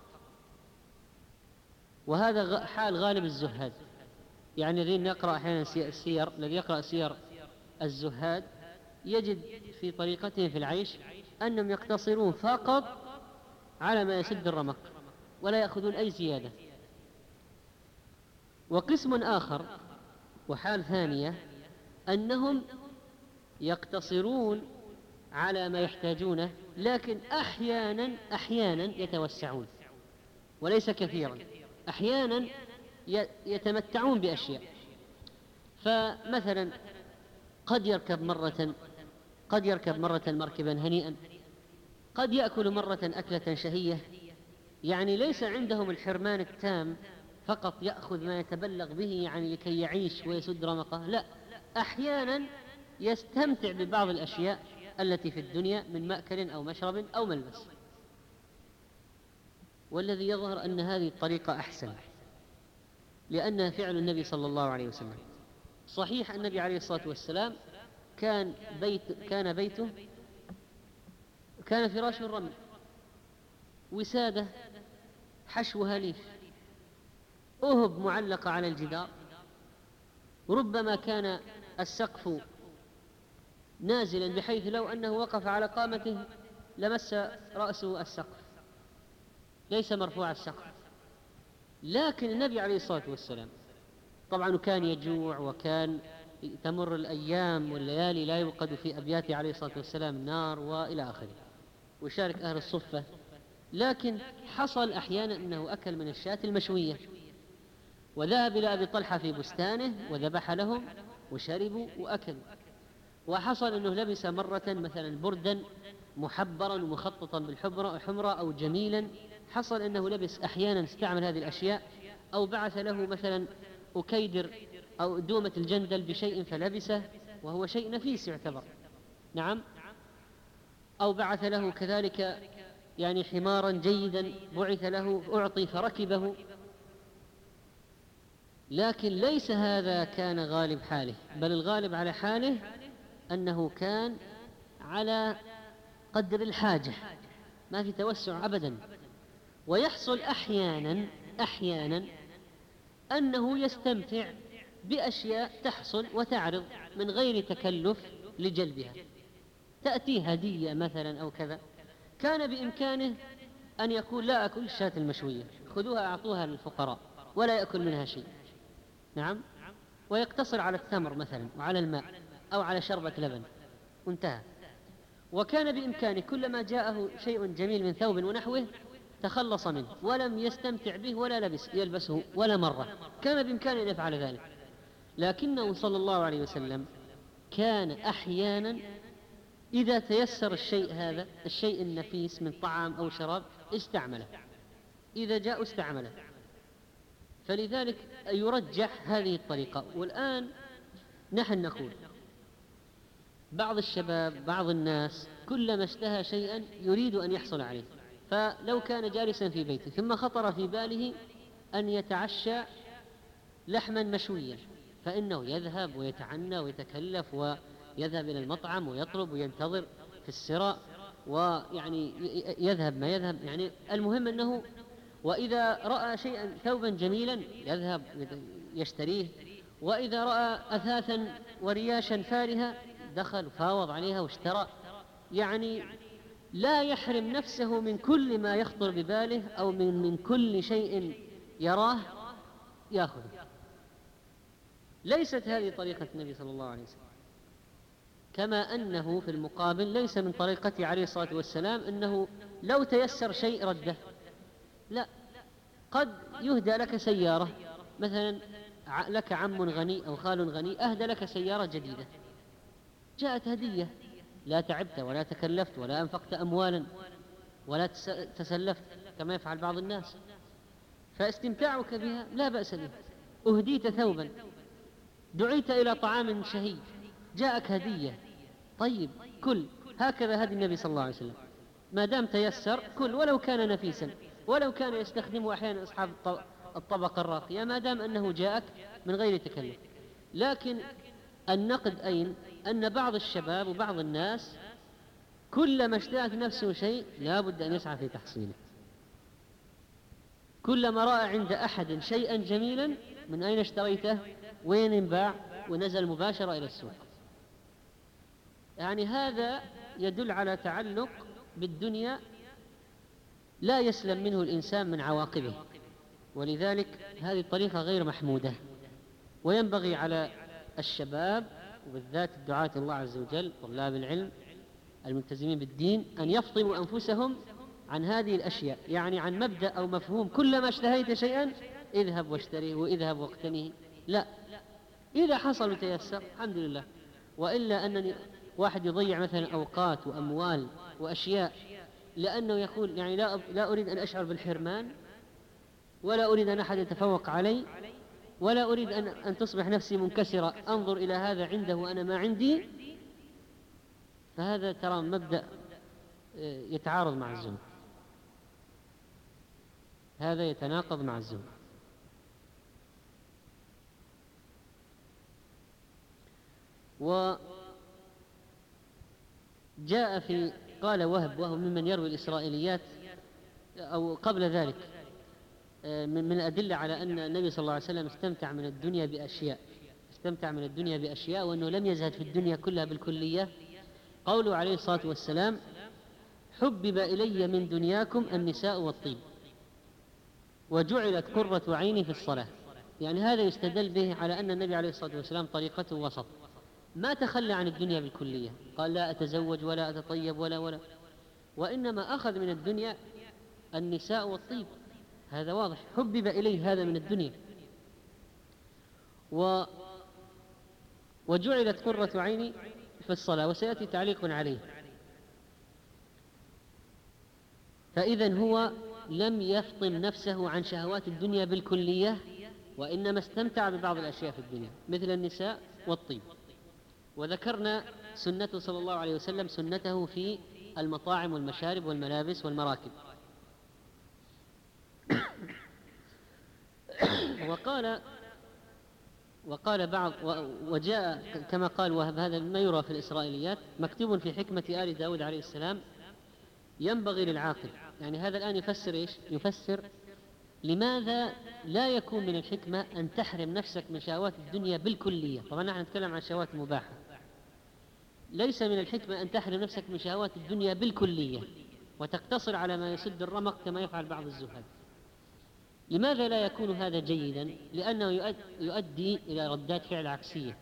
وهذا حال غالب الزهاد. يعني الذي يقرأ أحيانا الذي يقرأ سير الزهاد يجد في طريقتهم في العيش أنهم يقتصرون فقط على ما يسد الرمق ولا يأخذون أي زيادة. وقسم آخر وحال ثانية أنهم يقتصرون على ما يحتاجونه، لكن أحيانا يتوسعون وليس كثيرا، أحيانا يتمتعون بأشياء. فمثلا قد يركب مرة مركبا هنيئا، قد يأكل مرة أكلة شهية، يعني ليس عندهم الحرمان التام فقط يأخذ ما يتبلغ به يعني لكي يعيش ويسد رمقه، لا، أحيانا يستمتع ببعض الأشياء التي في الدنيا من مأكل أو مشرب أو ملبس. والذي يظهر أن هذه الطريقة أحسن، لأنها فعل النبي صلى الله عليه وسلم. صحيح النبي عليه الصلاة والسلام كان بيته كان فراش من رمل، وسادة حشوها ليف، أهب معلقة على الجدار، ربما كان السقف نازلا بحيث لو أنه وقف على قامته لمس رأسه السقف، ليس مرفوع السقف. لكن النبي عليه الصلاة والسلام طبعا كان يجوع، وكان تمر الأيام والليالي لا يوقد في أبياته عليه الصلاة والسلام نار وإلى آخره، وشارك أهل الصفة. لكن حصل أحيانا أنه أكل من الشاة المشوية، وذهب إلى أبي طلحة في بستانه وذبح لهم وشربوا وأكلوا. وحصل أنه لبس مرة مثلا بردا محبرا ومخططا بالحمرة أو جميلا، حصل أنه لبس أحيانا استعمل هذه الأشياء، أو بعث له مثلا أكيدر أو دومة الجندل بشيء فلبسه وهو شيء نفيس يعتبر، نعم، أو بعث له كذلك يعني حمارا جيدا بعث له أعطي فركبه. لكن ليس هذا كان غالب حاله، بل الغالب على حاله أنه كان على قدر الحاجة، ما في توسع أبدا. ويحصل أحيانا أنه يستمتع بأشياء تحصل وتعرض من غير تكلف لجلبها، تأتي هدية مثلا أو كذا، كان بإمكانه أن يقول لا أكل الشاة المشوية، خذوها أعطوها للفقراء ولا يأكل منها شيء، نعم، ويقتصر على التمر مثلا وعلى الماء أو على شربة لبن وانتهى. وكان بإمكانه كلما جاءه شيء جميل من ثوب ونحوه تخلص منه ولم يستمتع به ولا يلبسه ولا مرة، كان بإمكانه أن يفعل ذلك، لكنه صلى الله عليه وسلم كان أحيانا إذا تيسر الشيء هذا، الشيء النفيس من طعام أو شراب، استعمله، إذا جاء استعمله. فلذلك يرجح هذه الطريقة. والآن نحن نقول بعض الشباب، بعض الناس كلما اشتهى شيئا يريد أن يحصل عليه، فلو كان جالسا في بيته ثم خطر في باله أن يتعشى لحما مشويا، فإنه يذهب ويتعنى ويتكلف ويذهب إلى المطعم ويطلب وينتظر في السراء، ويعني يذهب ما يذهب، يعني المهم أنه وإذا رأى شيئا ثوبا جميلا يذهب يشتريه، وإذا رأى أثاثا ورياشا فارهة دخل فاوض عليها واشترى، يعني لا يحرم نفسه من كل ما يخطر بباله أو من كل شيء يراه يأخذه. ليست هذه طريقة النبي صلى الله عليه وسلم، كما أنه في المقابل ليس من طريقته عليه الصلاة والسلام أنه لو تيسر شيء رده، لا، قد يهدى لك سيارة مثلا، لك عم غني أو خال غني أهدى لك سيارة جديدة، جاءت هدية، لا تعبت ولا تكلفت ولا أنفقت أموالا ولا تسلفت كما يفعل بعض الناس، فاستمتاعك بها لا بأس به. أهديت ثوبا، دعيت إلى طعام شهي، جاءك هدية، طيب كل، هكذا هدي النبي صلى الله عليه وسلم، ما دام تيسر كل ولو كان نفيسا، ولو كان يستخدمه أحيانا أصحاب الطبقة الراقية، ما دام أنه جاءك من غير تكلف. لكن النقد أين؟ أن بعض الشباب وبعض الناس كلما اشتهت نفسه شيء لا بد أن يسعى في تحصيله، كلما رأى عند أحد شيئا جميلا، من أين اشتريته؟ وين ينباع؟ ونزل مباشرة إلى السوق. يعني هذا يدل على تعلق بالدنيا لا يسلم منه الإنسان من عواقبه، ولذلك هذه الطريقة غير محمودة. وينبغي على الشباب وبالذات الدعاة الله عز وجل طلاب العلم الملتزمين بالدين أن يفطموا أنفسهم عن هذه الأشياء، يعني عن مبدأ أو مفهوم كلما اشتهيت شيئا اذهب واشتريه واذهب واقتنيه، لا، إذا حصل وتيسر الحمد لله، وإلا أنني واحد يضيع مثلا أوقات وأموال وأشياء لأنه يقول يعني لا أريد أن أشعر بالحرمان، ولا أريد أن أحد يتفوق علي، ولا أريد أن تصبح نفسي منكسرة أنظر إلى هذا عنده وأنا ما عندي، فهذا ترى مبدأ يتعارض مع الزهد، هذا يتناقض مع الزهد. وجاء في قال وهو ممن يروي الإسرائيليات أو قبل ذلك من الأدلة على أن النبي صلى الله عليه وسلم استمتع من الدنيا بأشياء وأنه لم يزهد في الدنيا كلها بالكلية، قوله عليه الصلاة والسلام حبب إلي من دنياكم النساء والطيب وجعلت قرة عيني في الصلاة. يعني هذا يستدل به على أن النبي عليه الصلاة والسلام طريقته وسط، ما تخلى عن الدنيا بالكلية، قال لا أتزوج ولا أتطيب ولا وإنما أخذ من الدنيا النساء والطيب، هذا واضح، حبب إليه هذا من الدنيا. وجعلت قرة عيني في الصلاة، وسيأتي تعليق عليه. فإذن هو لم يفطم نفسه عن شهوات الدنيا بالكلية، وإنما استمتع ببعض الأشياء في الدنيا مثل النساء والطيب. وذكرنا سنته صلى الله عليه وسلم، سنته في المطاعم والمشارب والملابس والمراكب. وقال بعض، وجاء كما قال وهب هذا ما يرى في الإسرائيليات مكتوب في حكمة آل داود عليه السلام ينبغي للعاقل، يعني هذا الآن يفسر إيش؟ يفسر لماذا لا يكون من الحكمة أن تحرم نفسك من شهوات الدنيا بالكلية. طبعا نحن نتكلم عن شهوات المباحة، ليس من الحكمة أن تحرم نفسك من شهوات الدنيا بالكلية وتقتصر على ما يسد الرمق كما يفعل بعض الزهاد. لماذا لا يكون هذا جيدا؟ لأنه يؤدي إلى ردات فعل عكسية،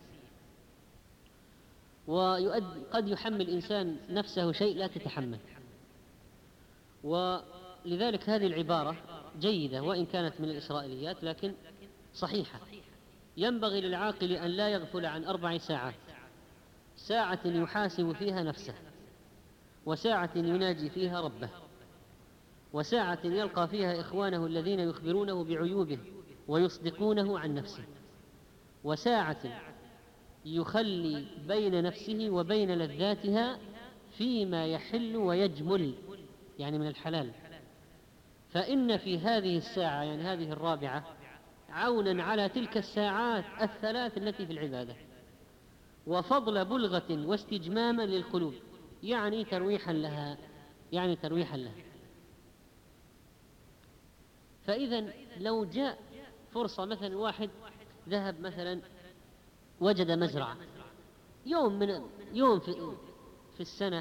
وقد يحمل الإنسان نفسه شيء لا تتحمل. ولذلك هذه العبارة جيدة وإن كانت من الإسرائيليات لكن صحيحة. ينبغي للعاقل أن لا يغفل عن 4 ساعات: ساعة يحاسب فيها نفسه، وساعة يناجي فيها ربه، وساعة يلقى فيها إخوانه الذين يخبرونه بعيوبه ويصدقونه عن نفسه، وساعة يخلي بين نفسه وبين لذاتها فيما يحل ويجمل، يعني من الحلال. فإن في هذه الساعة، يعني هذه الرابعة، عونا على تلك الساعات الثلاث التي في العبادة، وفضل بلغة واستجماما للقلوب، يعني ترويحا لها، يعني ترويحا لها. فإذا لو جاء فرصة، مثلا واحد ذهب مثلا وجد مزرعة يوم في السنة،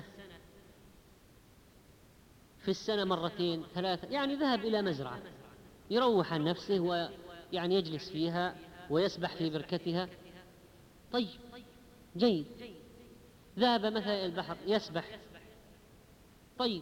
في السنة 2 3، يعني ذهب إلى مزرعة يروح عن نفسه ويعني يجلس فيها ويسبح في بركتها. طيب، جيد. ذهب مثلا إلى البحر يسبح. طيب،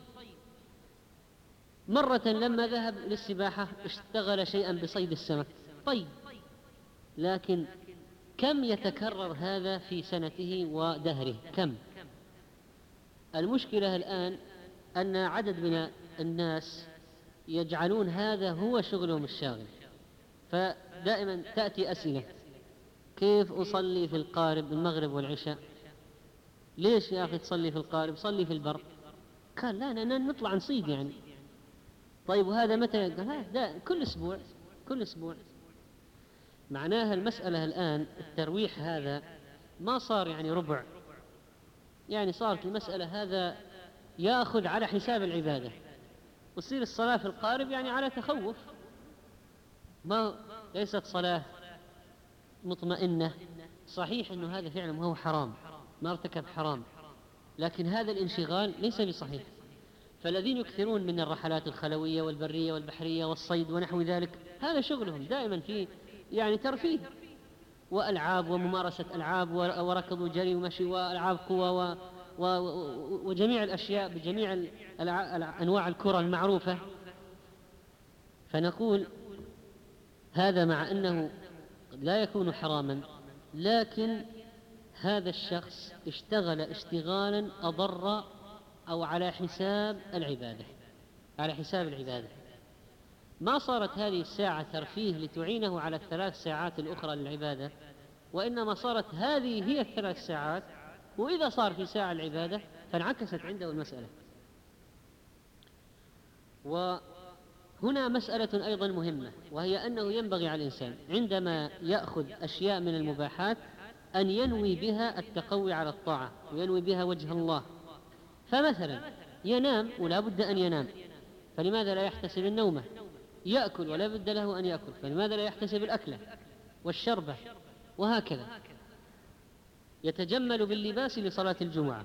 مرة لما ذهب للسباحة اشتغل شيئا بصيد السمك. طيب، لكن كم يتكرر هذا في سنته ودهره؟ كم؟ المشكلة الآن أن عدد من الناس يجعلون هذا هو شغلهم الشاغل، فدائما تأتي أسئلة: كيف أصلي في القارب المغرب والعشاء؟ ليش يا أخي تصلي في القارب؟ صلي في البر. قال لا، نطلع نصيد يعني. طيب، وهذا متى؟ قال لا، كل أسبوع، كل أسبوع. معناها المسألة الآن الترويح هذا ما صار يعني ربع، يعني صارت المسألة هذا يأخذ على حساب العبادة، وتصير الصلاة في القارب يعني على تخوف، ما ليست صلاة مطمئنة. صحيح أنه هذا فعلا ما هو حرام، ما ارتكب حرام، لكن هذا الانشغال ليس بصحيح. فالذين يكثرون من الرحلات الخلوية والبرية والبحرية والصيد ونحو ذلك، هذا شغلهم دائما في يعني ترفيه وألعاب وممارسة ألعاب وركض وجري ومشي وألعاب قوى وجميع الأشياء بجميع أنواع الكرة المعروفة. فنقول هذا مع أنه لا يكون حراما، لكن هذا الشخص اشتغل اشتغالا أضر أو على حساب العبادة، على حساب العبادة. ما صارت هذه الساعة ترفيه لتعينه على ال3 ساعات الأخرى للعبادة، وإنما صارت هذه هي ال3 ساعات، وإذا صار في ساعة العبادة فانعكست عنده المسألة. وهنا مسألة أيضا مهمة، وهي أنه ينبغي على الإنسان عندما يأخذ أشياء من المباحات أن ينوي بها التقوي على الطاعة وينوي بها وجه الله. فمثلا ينام ولا بد أن ينام، فلماذا لا يحتسب النومة؟ يأكل ولا بد له أن يأكل، فلماذا لا يحتسب الأكلة والشربة؟ وهكذا. يتجمل باللباس لصلاة الجمعة.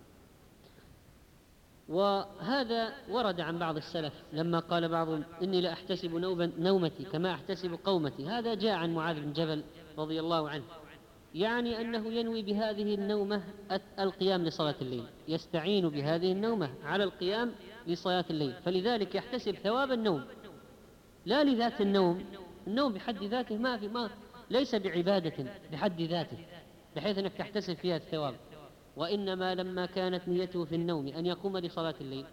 وهذا ورد عن بعض السلف لما قال بعضهم: إني لا أحتسب نومتي كما أحتسب قومتي. هذا جاء عن معاذ بن جبل رضي الله عنه، يعني أنه ينوي بهذه النومة القيام لصلاة الليل، يستعين بهذه النومة على القيام لصلاة الليل، فلذلك يحتسب ثواب النوم لا لذات النوم. النوم بحد ذاته ما ليس بعبادة بحد ذاته بحيث أنك تحتسب فيها الثواب، وإنما لما كانت نيته في النوم أن يقوم لصلاة الليل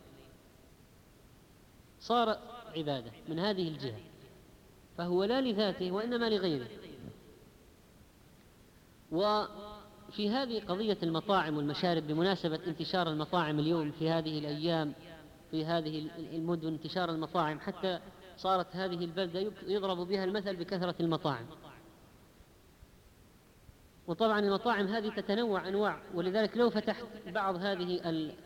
صار عبادة من هذه الجهة، فهو لا لذاته وإنما لغيره. وفي هذه قضية المطاعم والمشارب، بمناسبة انتشار المطاعم اليوم في هذه الأيام في هذه المدن، انتشار المطاعم حتى صارت هذه البلدة يضرب بها المثل بكثرة المطاعم. وطبعا المطاعم هذه تتنوع أنواع، ولذلك لو فتحت بعض هذه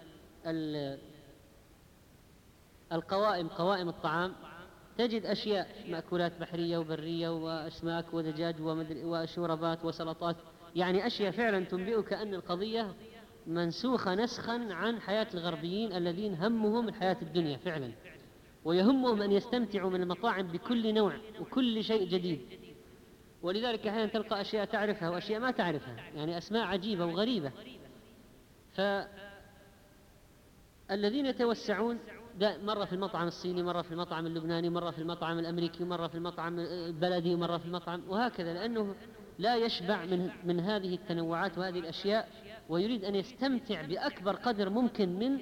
القوائم، قوائم الطعام، تجد أشياء مأكولات بحرية وبرية وأسماك ودجاج وشوربات وسلطات، يعني أشياء فعلا تنبئك أن القضية منسوخة نسخا عن حياة الغربيين الذين همهم الحياة الدنيا فعلا، ويهمهم أن يستمتعوا من المطاعم بكل نوع وكل شيء جديد. ولذلك أحيانا تلقى أشياء تعرفها وأشياء ما تعرفها، يعني أسماء عجيبة وغريبة. فالذين يتوسعون مرة في المطعم الصيني، مرة في المطعم اللبناني، مرة في المطعم الأمريكي، مرة في المطعم البلدي، مرة في المطعم، وهكذا، لأنه لا يشبع من هذه التنوعات وهذه الأشياء، ويريد أن يستمتع بأكبر قدر ممكن من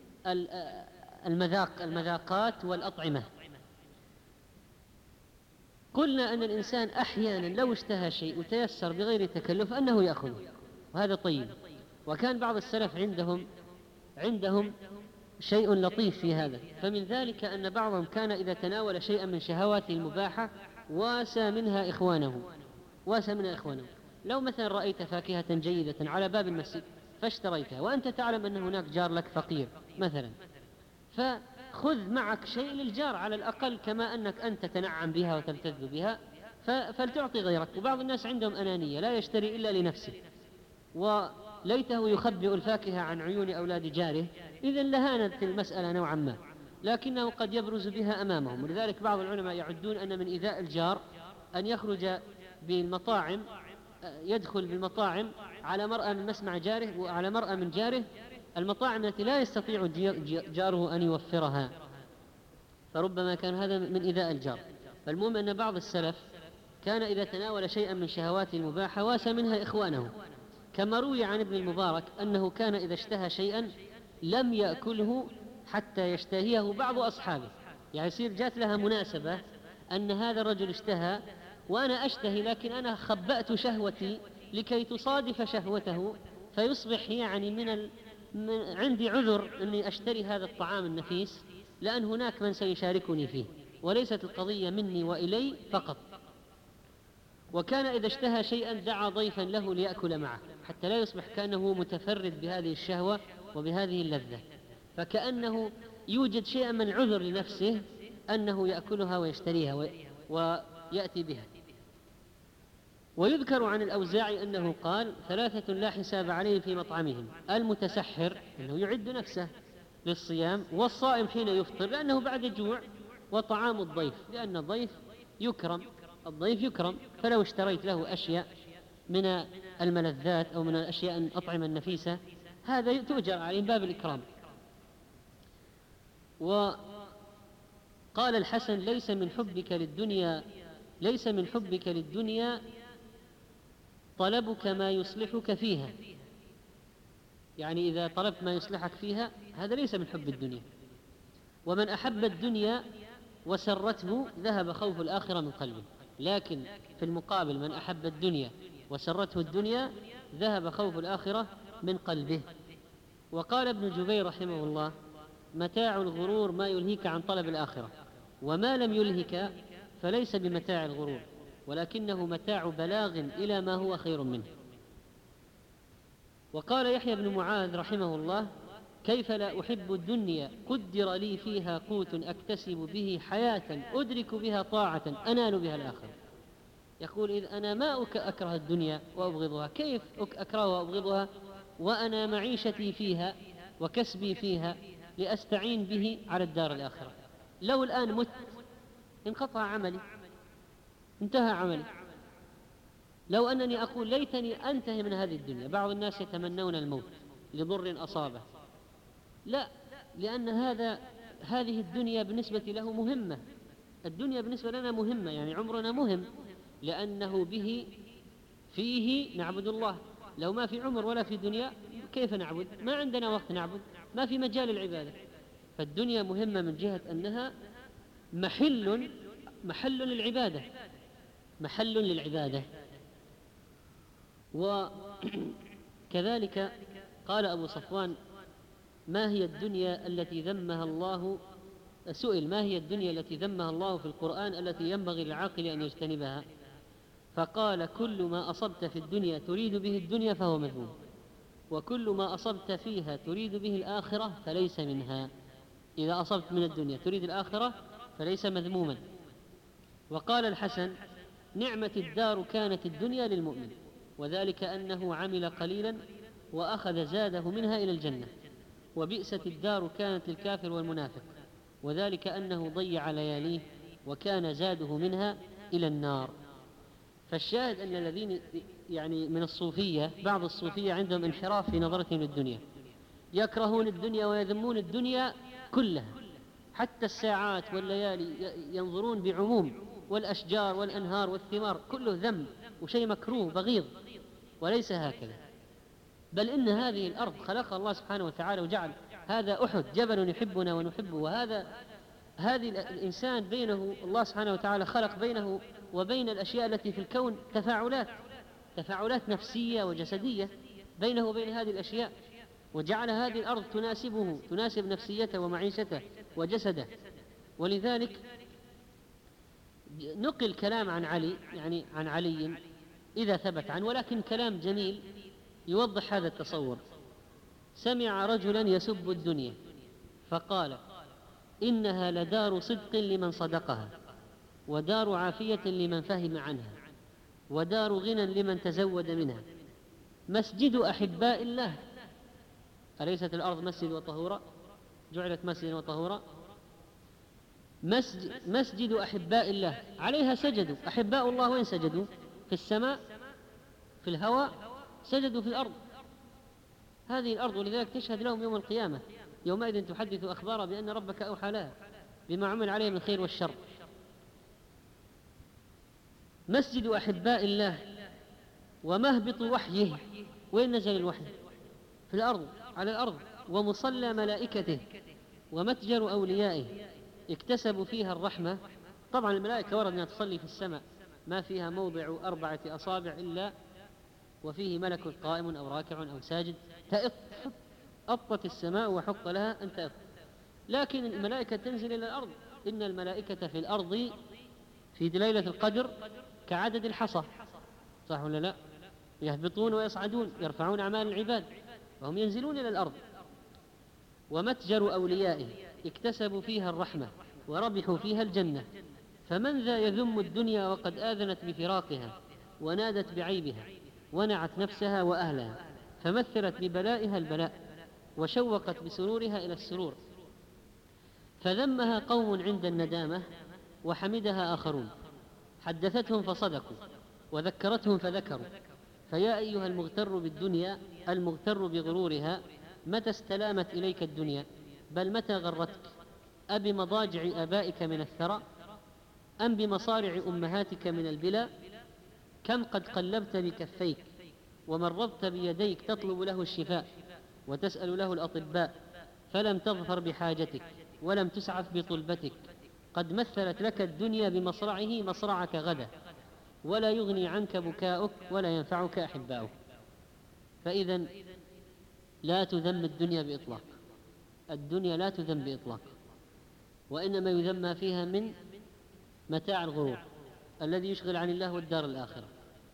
المذاقات والأطعمة. قلنا أن الإنسان أحيانا لو اشتهى شيء وتيسر بغير تكلف أنه يأخذه، وهذا طيب. وكان بعض السلف عندهم شيء لطيف في هذا، فمن ذلك أن بعضهم كان إذا تناول شيئا من شهواته المباحة واسى منها إخوانه. لو مثلا رأيت فاكهة جيدة على باب المسجد فاشتريتها، وأنت تعلم أن هناك جار لك فقير مثلا، فخذ معك شيء للجار على الأقل، كما أنك أنت تنعم بها وتلتذ بها فلتعطي غيرك. وبعض الناس عندهم أنانية، لا يشتري إلا لنفسه، وليته يخبئ الفاكهة عن عيون أولاد جاره، إذن لهانت المسألة نوعا ما، لكنه قد يبرز بها أمامهم. ولذلك بعض العلماء يعدون أن من إيذاء الجار أن يخرج بالمطاعم، يدخل بالمطاعم على مرأى من مسمع جاره وعلى مرأى من جاره، المطاعم التي لا يستطيع جاره أن يوفرها، فربما كان هذا من إيذاء الجار. فالمهم أن بعض السلف كان إذا تناول شيئا من شهواته المباحة واسى منها إخوانه، كما روي عن ابن المبارك أنه كان إذا اشتهى شيئا لم يأكله حتى يشتهيه بعض أصحابه، يعني يصير جات لها مناسبة أن هذا الرجل اشتهى وأنا أشتهي، لكن أنا خبأت شهوتي لكي تصادف شهوته، فيصبح يعني عندي عذر أني أشتري هذا الطعام النفيس، لأن هناك من سيشاركني فيه، وليست القضية مني وإلي فقط. وكان إذا اشتهى شيئا دعا ضيفا له ليأكل معه، حتى لا يصبح كأنه متفرد بهذه الشهوة وبهذه اللذة، فكأنه يوجد شيئا من عذر لنفسه أنه يأكلها ويشتريها ويأتي بها. ويذكر عن الأوزاعي أنه قال: 3 لا حساب عليه في مطعمهم: المتسحر أنه يعد نفسه للصيام، والصائم حين يفطر لأنه بعد جوع، وطعام الضيف لأن الضيف يكرم، فلو اشتريت له أشياء من الملذات أو من الأشياء الأطعمة النفيسة هذا تؤجر عليه باب الإكرام. وقال الحسن: ليس من حبك للدنيا طلبك ما يصلحك فيها، يعني إذا طلبت ما يصلحك فيها هذا ليس من حب الدنيا. ومن أحب الدنيا وسرته ذهب خوف الآخرة من قلبه، لكن في المقابل من أحب الدنيا وسرته الدنيا ذهب خوف الآخرة من قلبه. وقال ابن جبير رحمه الله: متاع الغرور ما يلهيك عن طلب الآخرة، وما لم يلهك فليس بمتاع الغرور، ولكنه متاع بلاغ إلى ما هو خير منه. وقال يحيى بن معاذ رحمه الله: كيف لا أحب الدنيا قدر لي فيها قوت أكتسب به حياة أدرك بها طاعة أنال بها الآخرة. يقول: إذ أنا ما أكره الدنيا وأبغضها، كيف أكرهها وأبغضها وأنا معيشتي فيها وكسبي فيها لأستعين به على الدار الآخرة؟ لو الآن مت انقطع عملي، انتهى عملي. لو أنني أقول ليتني أنتهي من هذه الدنيا، بعض الناس يتمنون الموت لضر أصابه، لا، لأن هذه الدنيا بالنسبة له مهمة، الدنيا بالنسبة لنا مهمة، يعني عمرنا مهم، لأنه فيه نعبد الله. لو ما في عمر ولا في دنيا كيف نعبد؟ ما عندنا وقت نعبد، ما في مجال العبادة. فالدنيا مهمة من جهة أنها محل للعبادة. وكذلك قال أبو صفوان: ما هي الدنيا التي ذمها الله؟ سئل: ما هي الدنيا التي ذمها الله في القرآن التي ينبغي للعاقل أن يجتنبها؟ فقال: كل ما أصبت في الدنيا تريد به الدنيا فهو مذموم، وكل ما أصبت فيها تريد به الآخرة فليس منها. إذا أصبت من الدنيا تريد الآخرة فليس مذموما. وقال الحسن: نعمة الدار كانت الدنيا للمؤمن، وذلك أنه عمل قليلا وأخذ زاده منها إلى الجنة، وبئست الدار كانت للكافر والمنافق، وذلك أنه ضيع لياليه وكان زاده منها إلى النار. فالشاهد أن الذين يعني من الصوفية، بعض الصوفية عندهم انحراف في نظرتهم للدنيا، يكرهون الدنيا ويذمون الدنيا كلها، حتى الساعات والليالي ينظرون بعموم، والأشجار والأنهار والثمار كله ذم وشيء مكروه بغيض، وليس هكذا. بل إن هذه الأرض خلقها الله سبحانه وتعالى وجعل هذا أحد جبل يحبنا ونحبه، هذه الإنسان بينه الله سبحانه وتعالى خلق بينه وبين الأشياء التي في الكون تفاعلات نفسية وجسدية بينه وبين هذه الأشياء، وجعل هذه الأرض تناسب نفسيته ومعيشته وجسده. ولذلك نقل كلام عن علي، يعني عن علي إذا ثبت عنه، ولكن كلام جميل يوضح هذا التصور. سمع رجلا يسب الدنيا فقال: إنها لدار صدق لمن صدقها، ودار عافية لمن فهم عنها، ودار غنى لمن تزود منها، مسجد أحباء الله. أليست الأرض مسجد وطهورا؟ جعلت مسجدا وطهورا. مسجد أحباء الله، عليها سجدوا. أحباء الله وين سجدوا؟ في السماء، في الهواء، سجدوا في الأرض. هذه الأرض ولذلك تشهد لهم يوم القيامة، يومئذ تحدث أخبارا بأن ربك أوحى لها بما عمل عليه من الخير والشر. مسجد أحباء الله ومهبط وحيه. وين نزل الوحي؟ في الأرض، على الأرض. ومصلى ملائكته ومتجر أوليائه، اكتسبوا فيها الرحمة. طبعا الملائكة ورد أنها تصلي في السماء، ما فيها موضع 4 أصابع إلا وفيه ملك قائم أو راكع أو ساجد، أطت السماء وحق لها أن تأط. لكن الملائكة تنزل إلى الأرض. إن الملائكة في الأرض في ليلة القدر كعدد الحصى، صح ولا لا؟ يهبطون ويصعدون، يرفعون أعمال العباد، وهم ينزلون إلى الأرض. ومتجر أوليائه، اكتسبوا فيها الرحمة وربحوا فيها الجنة. فمن ذا يذم الدنيا وقد آذنت بفراقها، ونادت بعيبها، ونعت نفسها وأهلها، فمثلت ببلائها البلاء، وشوقت بسرورها إلى السرور. فذمها قوم عند الندامة، وحمدها آخرون. حدثتهم فصدقوا، وذكرتهم فذكروا. فيا أيها المغتر بالدنيا المغتر بغرورها، متى استلامت إليك الدنيا؟ بل متى غرتك؟ أبمضاجع آبائك من الثرى، أم بمصارع أمهاتك من البلا؟ كم قد قلبت بكفيك ومرضت بيديك، تطلب له الشفاء وتسأل له الأطباء، فلم تظفر بحاجتك ولم تسعف بطلبتك. قد مثلت لك الدنيا بمصرعه مصرعك غدا، ولا يغني عنك بكاؤك ولا ينفعك أحباؤك. فإذا لا تذم الدنيا بإطلاق، الدنيا لا تذم بإطلاق، وإنما يذم ما فيها من متاع الغرور الذي يشغل عن الله والدار الآخرة.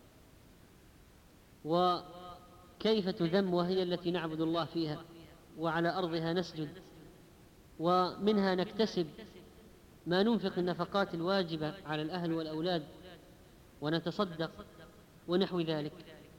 وكيف تذم وهي التي نعبد الله فيها وعلى أرضها نسجد، ومنها نكتسب ما ننفق النفقات الواجبة على الأهل والأولاد ونتصدق ونحو ذلك.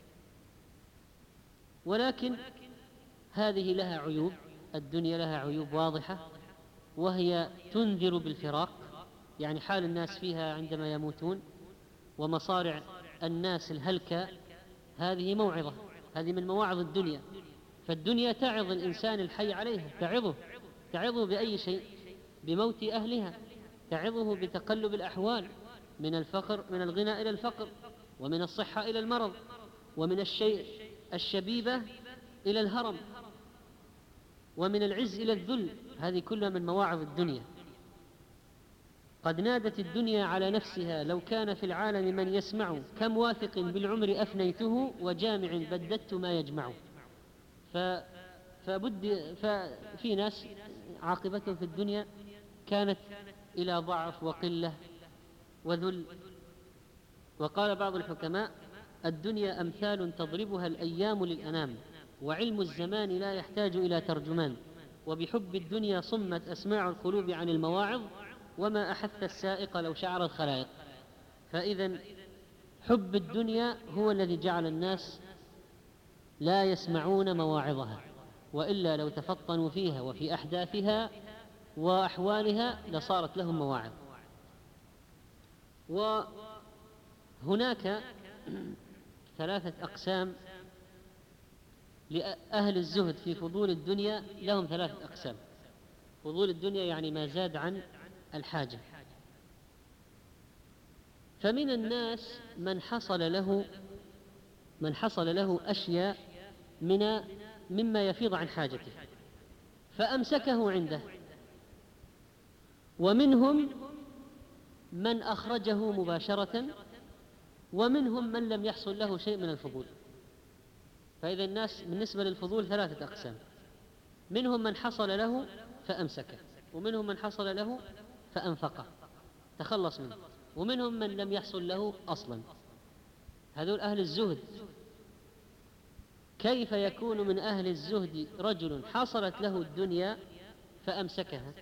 ولكن هذه لها عيوب، الدنيا لها عيوب واضحة، وهي تنذر بالفراق، يعني حال الناس فيها عندما يموتون، ومصارع الناس الهلكة. هذه موعظة، هذه من مواعظ الدنيا. فالدنيا تعظ الإنسان الحي عليها، تعظه بأي شيء؟ بموت أهلها، تعظه بتقلب الأحوال، من الفقر، من الغنى إلى الفقر، ومن الصحة إلى المرض، ومن الشيء الشبيبة إلى الهرم، ومن العز إلى الذل. هذه كلها من مواعظ الدنيا. قد نادت الدنيا على نفسها: لو كان في العالم من يسمع، كم واثق بالعمر أفنيته، وجامع بددت ما يجمع. ففي ناس عاقبتهم في الدنيا كانت إلى ضعف وقلة وذل. وقال بعض الحكماء: الدنيا أمثال تضربها الأيام للأنام، وعلم الزمان لا يحتاج إلى ترجمان. وبحب الدنيا صمت أسماع القلوب عن المواعظ، وما أحث السائق لو شعر الخلائق. فإذا حب الدنيا هو الذي جعل الناس لا يسمعون مواعظها، وإلا لو تفطنوا فيها وفي أحداثها وأحوالها لصارت لهم مواعظ. وهناك 3 أقسام لأهل الزهد في فضول الدنيا، لهم 3 أقسام. فضول الدنيا يعني ما زاد عن الحاجة. فمن الناس من حصل له أشياء مما يفيض عن حاجته فأمسكه عنده، ومنهم من أخرجه مباشرة، ومنهم من لم يحصل له شيء من الفضول. فإذا الناس بالنسبة للفضول 3 أقسام: منهم من حصل له فأمسكه، ومنهم من حصل له فأنفقه تخلص منه، ومنهم من لم يحصل له أصلا. هذول أهل الزهد. كيف يكون من أهل الزهد رجل حصلت له الدنيا فأمسكها؟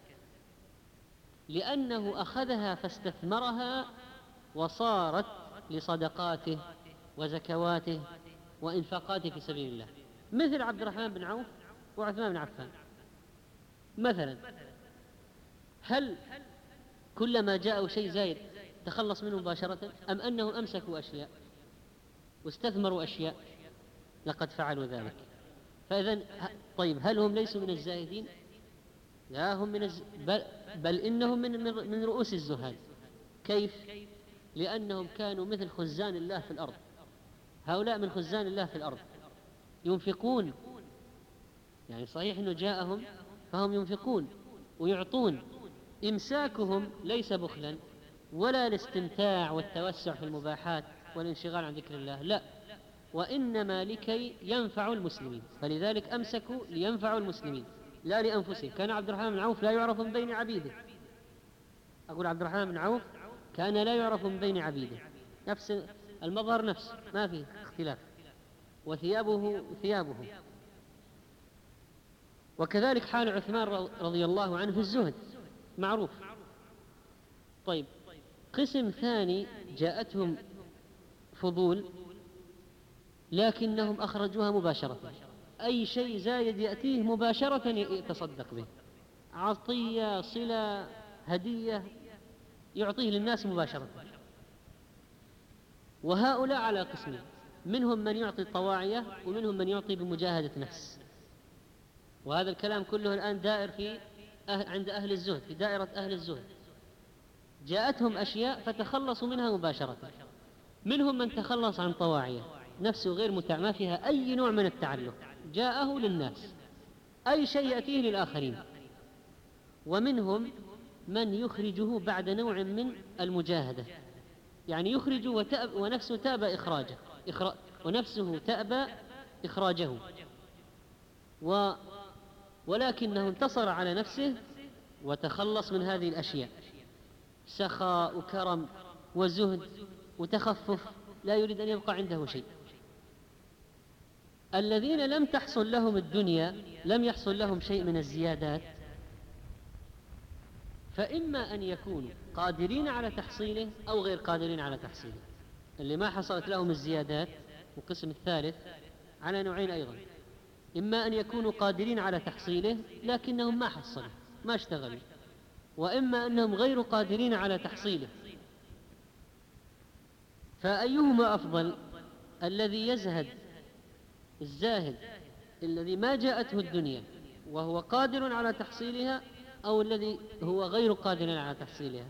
لأنه أخذها فاستثمرها وصارت لصدقاته وزكواته وإنفاقاته في سبيل الله، مثل عبد الرحمن بن عوف وعثمان بن عفان مثلا. هل كلما جاءوا شيء زايد تخلص منه مباشرة، أم أنهم أمسكوا أشياء واستثمروا أشياء؟ لقد فعلوا ذلك. فإذا طيب، هل هم ليسوا من الزاهدين؟ لا، هم بل إنهم من رؤوس الزهاد. كيف؟ لأنهم كانوا مثل خزان الله في الأرض. هؤلاء من خزان الله في الأرض ينفقون، يعني صحيح أنه جاءهم فهم ينفقون ويعطون. إمساكهم ليس بخلا ولا الاستمتاع والتوسع في المباحات والانشغال عن ذكر الله، لا، وإنما لكي ينفعوا المسلمين، فلذلك أمسكوا لينفعوا المسلمين لا لأنفسهم. كان عبد الرحمن بن عوف لا يعرف من بين عبيده، أقول عبد الرحمن بن عوف كان لا يعرف من بين عبيده، نفس المظهر نفس، ما فيه اختلاف، وثيابه ثيابه. وكذلك حال عثمان رضي الله عنه في الزهد معروف. طيب، قسم ثاني جاءتهم فضول لكنهم أخرجوها مباشرة، أي شيء زايد يأتيه مباشرة يتصدق به، عطية، صلة، هدية، يعطيه للناس مباشرة. وهؤلاء على قسمين: منهم من يعطي طواعية، ومنهم من يعطي بمجاهدة نفس. وهذا الكلام كله الآن دائر عند أهل الزهد، في دائرة أهل الزهد. جاءتهم أشياء فتخلصوا منها مباشرة. منهم من تخلص عن طواعية نفسه غير ما فيها أي نوع من التعلق، جاءه للناس، أي شيء يأتيه للآخرين. ومنهم من يخرجه بعد نوع من المجاهدة، يعني يخرج ونفسه تأبى إخراجه، ونفسه تأبى إخراجه، ولكنه انتصر على نفسه وتخلص من هذه الأشياء، سخاء وكرم وزهد وتخفف، لا يريد أن يبقى عنده شيء. الذين لم تحصل لهم الدنيا، لم يحصل لهم شيء من الزيادات، فإما أن يكونوا قادرين على تحصيله أو غير قادرين على تحصيله. اللي ما حصلت لهم الزيادات، والقسم الثالث على نوعين أيضا: إما أن يكونوا قادرين على تحصيله لكنهم ما حصلوا، ما اشتغلوا، وإما أنهم غير قادرين على تحصيله. فأيهما أفضل؟ الذي يزهد، الزاهد الذي ما جاءته الدنيا وهو قادر على تحصيلها، أو الذي هو غير قادر على تحصيلها؟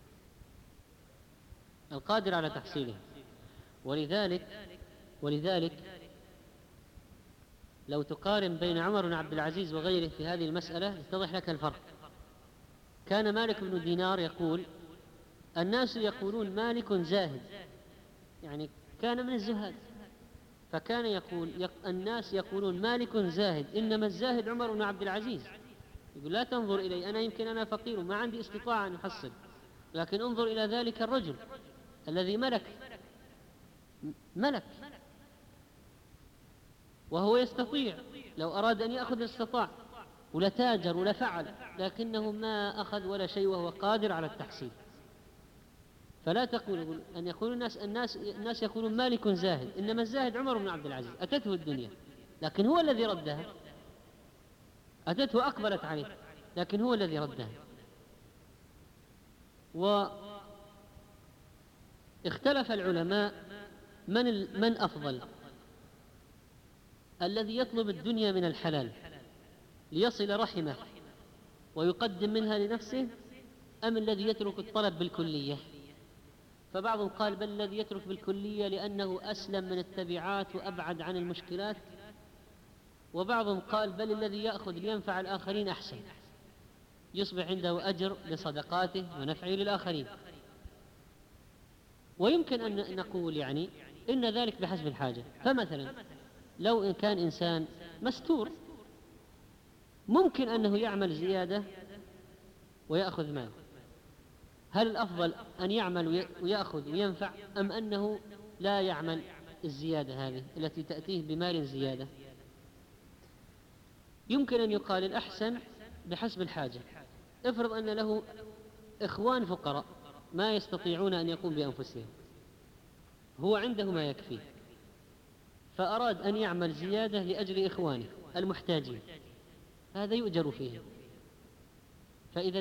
القادر على تحصيلها. ولذلك لو تقارن بين عمر بن عبد العزيز وغيره في هذه المسألة يتضح لك الفرق. كان مالك بن دينار يقول: الناس يقولون مالك زاهد، يعني كان من الزهاد، فكان يقول الناس يقولون مالك زاهد، إنما الزاهد عمر بن عبد العزيز. يقول: لا تنظر إلي، أنا يمكن أنا فقير وما عندي استطاعة أن أحصل، لكن انظر إلى ذلك الرجل الذي ملك وهو يستطيع، لو أراد أن يأخذ استطاع، ولتاجر ولفعل، لكنه ما أخذ ولا شيء وهو قادر على التحصيل. فلا تقول أن يقول الناس يقولون مالك زاهد، إنما الزاهد عمر بن عبد العزيز، أتته الدنيا لكن هو الذي ردها، أتته أقبلت عليه لكن هو الذي ردها. واختلف العلماء من أفضل: الذي يطلب الدنيا من الحلال ليصل رحمه ويقدم منها لنفسه، أم الذي يترك الطلب بالكلية؟ فبعضهم قال بل الذي يترك بالكلية لأنه أسلم من التبعات وأبعد عن المشكلات، وبعضهم قال بل الذي يأخذ لينفع الآخرين أحسن، يصبح عنده أجر لصدقاته ونفعه للآخرين. ويمكن أن نقول يعني إن ذلك بحسب الحاجة. فمثلا لو إن كان إنسان مستور ممكن أنه يعمل زيادة ويأخذ مال، هل الأفضل أن يعمل ويأخذ وينفع، أم أنه لا يعمل الزيادة هذه التي تأتيه بمال زيادة؟ يمكن أن يقال الأحسن بحسب الحاجة. افرض أن له إخوان فقراء ما يستطيعون أن يقوم بأنفسهم، هو عنده ما يكفيه، فأراد أن يعمل زيادة لأجل إخوانه المحتاجين، هذا يؤجر فيه. فإذا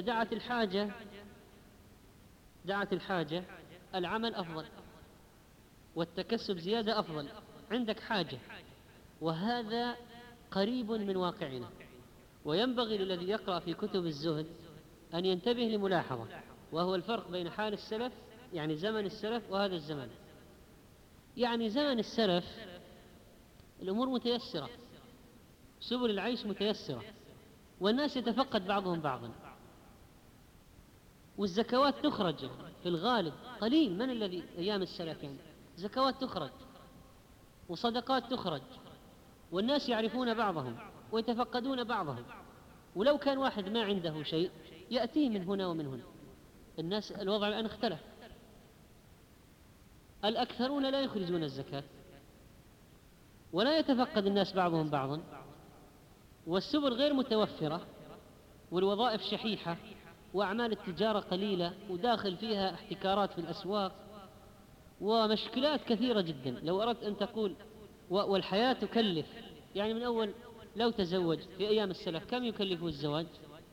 دعت الحاجة العمل أفضل والتكسب زيادة أفضل. عندك حاجة وهذا قريب من واقعنا، وينبغي للذي يقرأ في كتب الزهد أن ينتبه لملاحظة، وهو الفرق بين حال السلف يعني زمن السلف وهذا الزمن. يعني زمن السلف الأمور متيسرة، سبل العيش متيسرة، والناس يتفقد بعضهم بعضا، والزكوات تخرج في الغالب قليل. من الذي أيام السلف يعني زكوات تخرج وصدقات تخرج، والناس يعرفون بعضهم ويتفقدون بعضهم، ولو كان واحد ما عنده شيء يأتيه من هنا ومن هنا. الناس الوضع الآن اختلف، الأكثرون لا يخرجون الزكاة ولا يتفقد الناس بعضهم بعضا، والسبل غير متوفرة، والوظائف شحيحة، وأعمال التجارة قليلة، وداخل فيها احتكارات في الأسواق ومشكلات كثيرة جدا. لو أردت أن تقول والحياة تكلف، يعني من أول لو تزوج في أيام السلف كم يكلفه الزواج؟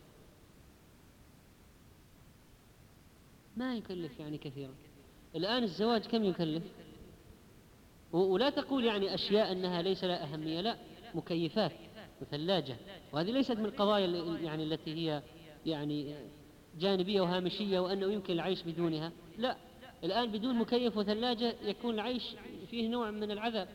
ما يكلف يعني كثيرا. الآن الزواج كم يكلف؟ ولا تقول يعني أشياء أنها ليس لها أهمية، لا، مكيفات وثلاجة، وهذه ليست من القضايا يعني التي هي يعني جانبية وهامشية وأنه يمكن العيش بدونها، لا، الآن بدون مكيف وثلاجة يكون العيش فيه نوع من العذاب.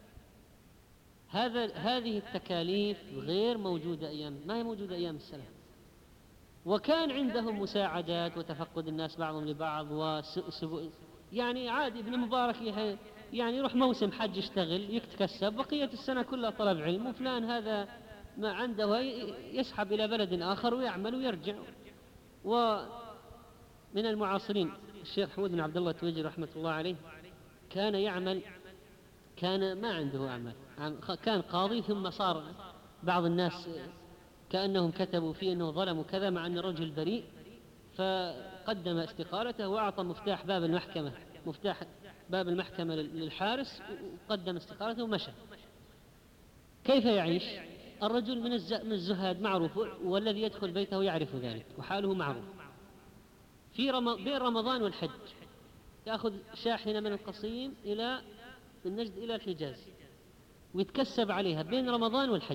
هذه التكاليف غير موجودة ما هي موجودة أيام السلف. وكان عندهم مساعدات وتفقد الناس بعضهم لبعض يعني عادي ابن مبارك يعني يروح موسم حج يشتغل يتكسب، بقية السنة كلها طلب علم، وفلان هذا ما عنده يسحب إلى بلد آخر ويعمل ويرجع. ومن المعاصرين الشيخ حمود بن عبد الله التويجري رحمة الله عليه كان يعمل، كان ما عنده عمل، كان قاضي، ثم صار بعض الناس كأنهم كتبوا فيه أنه ظلم كذا مع أن الرجل بريء، فقدم استقالته وأعطى مفتاح باب المحكمة للحارس، وقدم استقالته ومشى. كيف يعيش الرجل من الزهاد معروف، والذي يدخل بيته يعرف ذلك وحاله معروف. بين رمضان والحج يأخذ شاحنة من القصيم من نجد إلى الحجاز ويتكسب عليها بين رمضان والحج،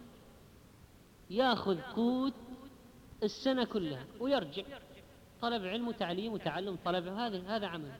يأخذ قوت السنة كلها ويرجع طلب علم وتعليم وتعلم طلب، هذا عمل.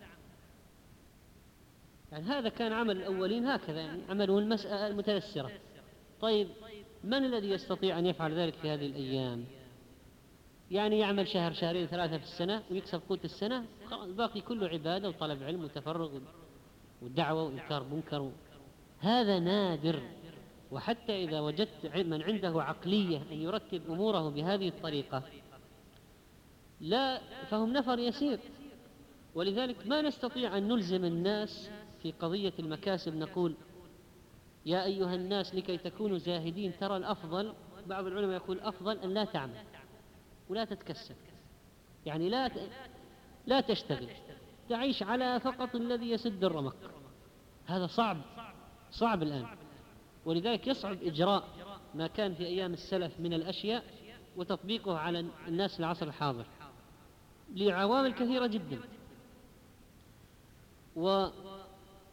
يعني هذا كان عمل الأولين، هكذا يعني عملوا المسألة المتيسرة. طيب من الذي يستطيع أن يفعل ذلك في هذه الأيام؟ يعني يعمل شهر شهرين ثلاثة في السنة ويكسب قوت السنة، الباقي كله عبادة وطلب علم وتفرغ ودعوة وإنكار منكر. هذا نادر. وحتى إذا وجدت من عنده عقلية أن يرتب أموره بهذه الطريقة لا، فهم نفر يسير. ولذلك ما نستطيع أن نلزم الناس في قضية المكاسب، نقول يا أيها الناس لكي تكونوا زاهدين ترى الأفضل. بعض العلماء يقول أفضل أن لا تعمل ولا تتكسب، يعني لا تشتغل، تعيش على فقط الذي يسد الرمق. هذا صعب الآن، ولذلك يصعب إجراء ما كان في أيام السلف من الأشياء وتطبيقه على الناس في العصر الحاضر لعوامل كثيرة جدا.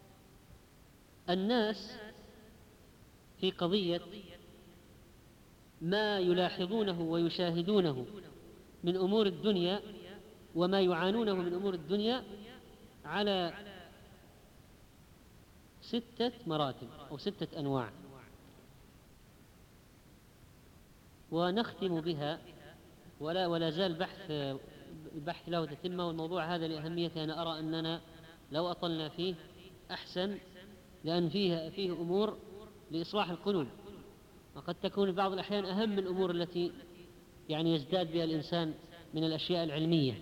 والناس في قضية ما يلاحظونه ويشاهدونه من أمور الدنيا وما يعانونه من أمور الدنيا على 6 مراتب أو 6 أنواع، ونختم بها. ولا زال البحث له تتمة، والموضوع هذا لأهميته أنا أرى أننا لو أطلنا فيه أحسن، لأن فيه أمور لإصلاح القلوب، وقد تكون في بعض الأحيان أهم من الأمور التي يعني يزداد بها الإنسان من الأشياء العلمية.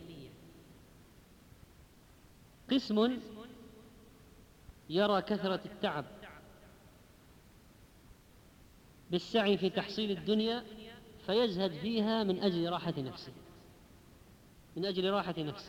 قسم يرى كثرة التعب بالسعي في تحصيل الدنيا فيزهد فيها من أجل راحة نفسه.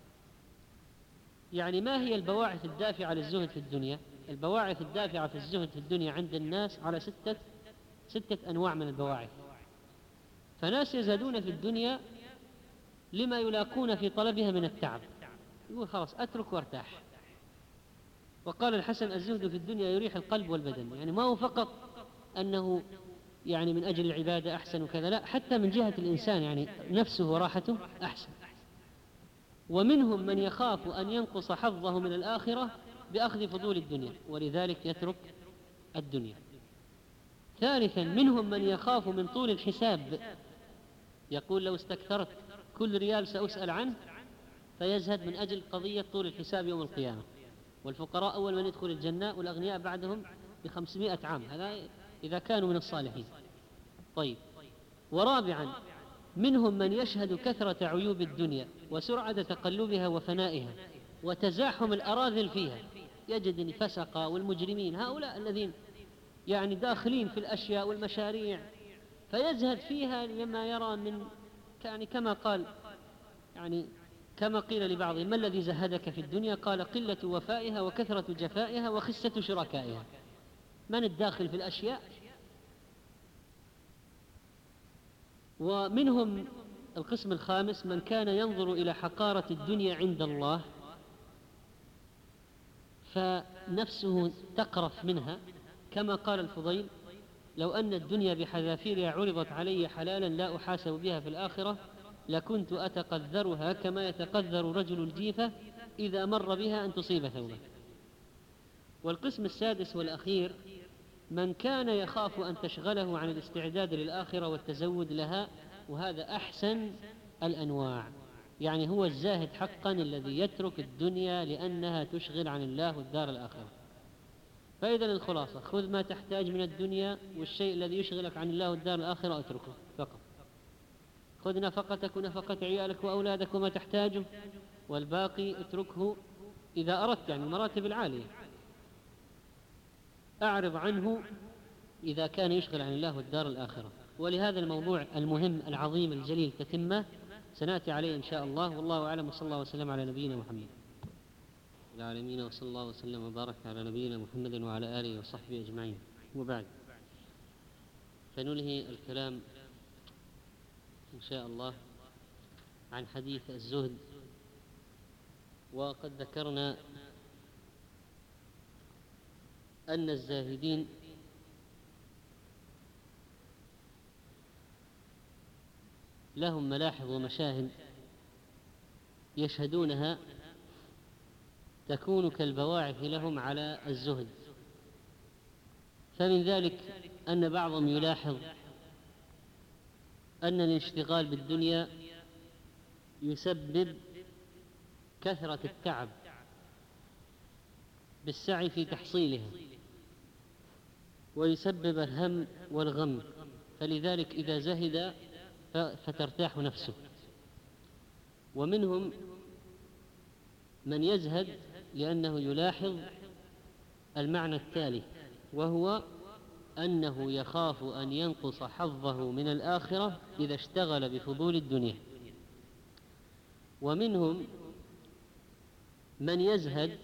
يعني ما هي البواعث الدافعة للزهد في الدنيا؟ البواعث الدافعة في الزهد في الدنيا عند الناس على 6 أنواع من البواعث. فناس يزهدون في الدنيا لما يلاقون في طلبها من التعب، يقول خلاص أترك وارتاح. وقال الحسن: الزهد في الدنيا يريح القلب والبدن. يعني ما هو فقط أنه يعني من أجل العبادة أحسن وكذا، لا، حتى من جهة الإنسان يعني نفسه وراحته أحسن. ومنهم من يخاف أن ينقص حظه من الآخرة بأخذ فضول الدنيا، ولذلك يترك الدنيا. ثالثا، منهم من يخاف من طول الحساب، يقول لو استكثرت كل ريال سأسأل عنه، فيزهد من أجل قضية طول الحساب يوم القيامة. والفقراء أول من يدخل الجنة والأغنياء بعدهم ب500 عام، هذا إذا كانوا من الصالحين. طيب. ورابعا، منهم من يشهد كثرة عيوب الدنيا وسرعة تقلبها وفنائها وتزاحم الأراذل فيها، يجد الفسقة والمجرمين هؤلاء الذين يعني داخلين في الأشياء والمشاريع، فيزهد فيها لما يرى من يعني كما قيل لبعضهم: ما الذي زهدك في الدنيا؟ قال: قلة وفائها وكثرة جفائها وخسة شركائها. من الداخل في الأشياء. ومنهم القسم الخامس: من كان ينظر إلى حقارة الدنيا عند الله فنفسه تقرف منها، كما قال الفضيل: لو أن الدنيا بحذافيرها عرضت علي حلالا لا أحاسب بها في الآخرة لكنت أتقذرها كما يتقذر رجل الجيفة إذا مر بها أن تصيب ثوبه. والقسم السادس والأخير: من كان يخاف أن تشغله عن الاستعداد للآخرة والتزود لها، وهذا أحسن الأنواع. يعني هو الزاهد حقا الذي يترك الدنيا لأنها تشغل عن الله والدار الآخرة. فإذا الخلاصة: خذ ما تحتاج من الدنيا، والشيء الذي يشغلك عن الله والدار الآخرة اتركه فقط. خذ نفقتك ونفقة عيالك وأولادك وما تحتاجه، والباقي اتركه إذا أردت، يعني المراتب العالية. أعرض عنه إذا كان يشغل عن الله والدار الآخرة. ولهذا الموضوع المهم العظيم الجليل تتمة سنأتي عليه إن شاء الله. والله أعلم، وصلى الله وسلم على نبينا محمد العالمين، وصلى الله وسلم وبارك على نبينا محمد وعلى آله وصحبه أجمعين. وبعد، فننهي الكلام إن شاء الله عن حديث الزهد. وقد ذكرنا أن الزاهدين لهم ملاحظ ومشاهد يشهدونها تكون كالبواعث لهم على الزهد. فمن ذلك أن بعضهم يلاحظ أن الاشتغال بالدنيا يسبب كثرة التعب بالسعي في تحصيلها، ويسبب الهم والغم، فلذلك إذا زهد فترتاح نفسه. ومنهم من يزهد لأنه يلاحظ المعنى التالي، وهو أنه يخاف أن ينقص حظه من الآخرة إذا اشتغل بفضول الدنيا. ومنهم من يزهد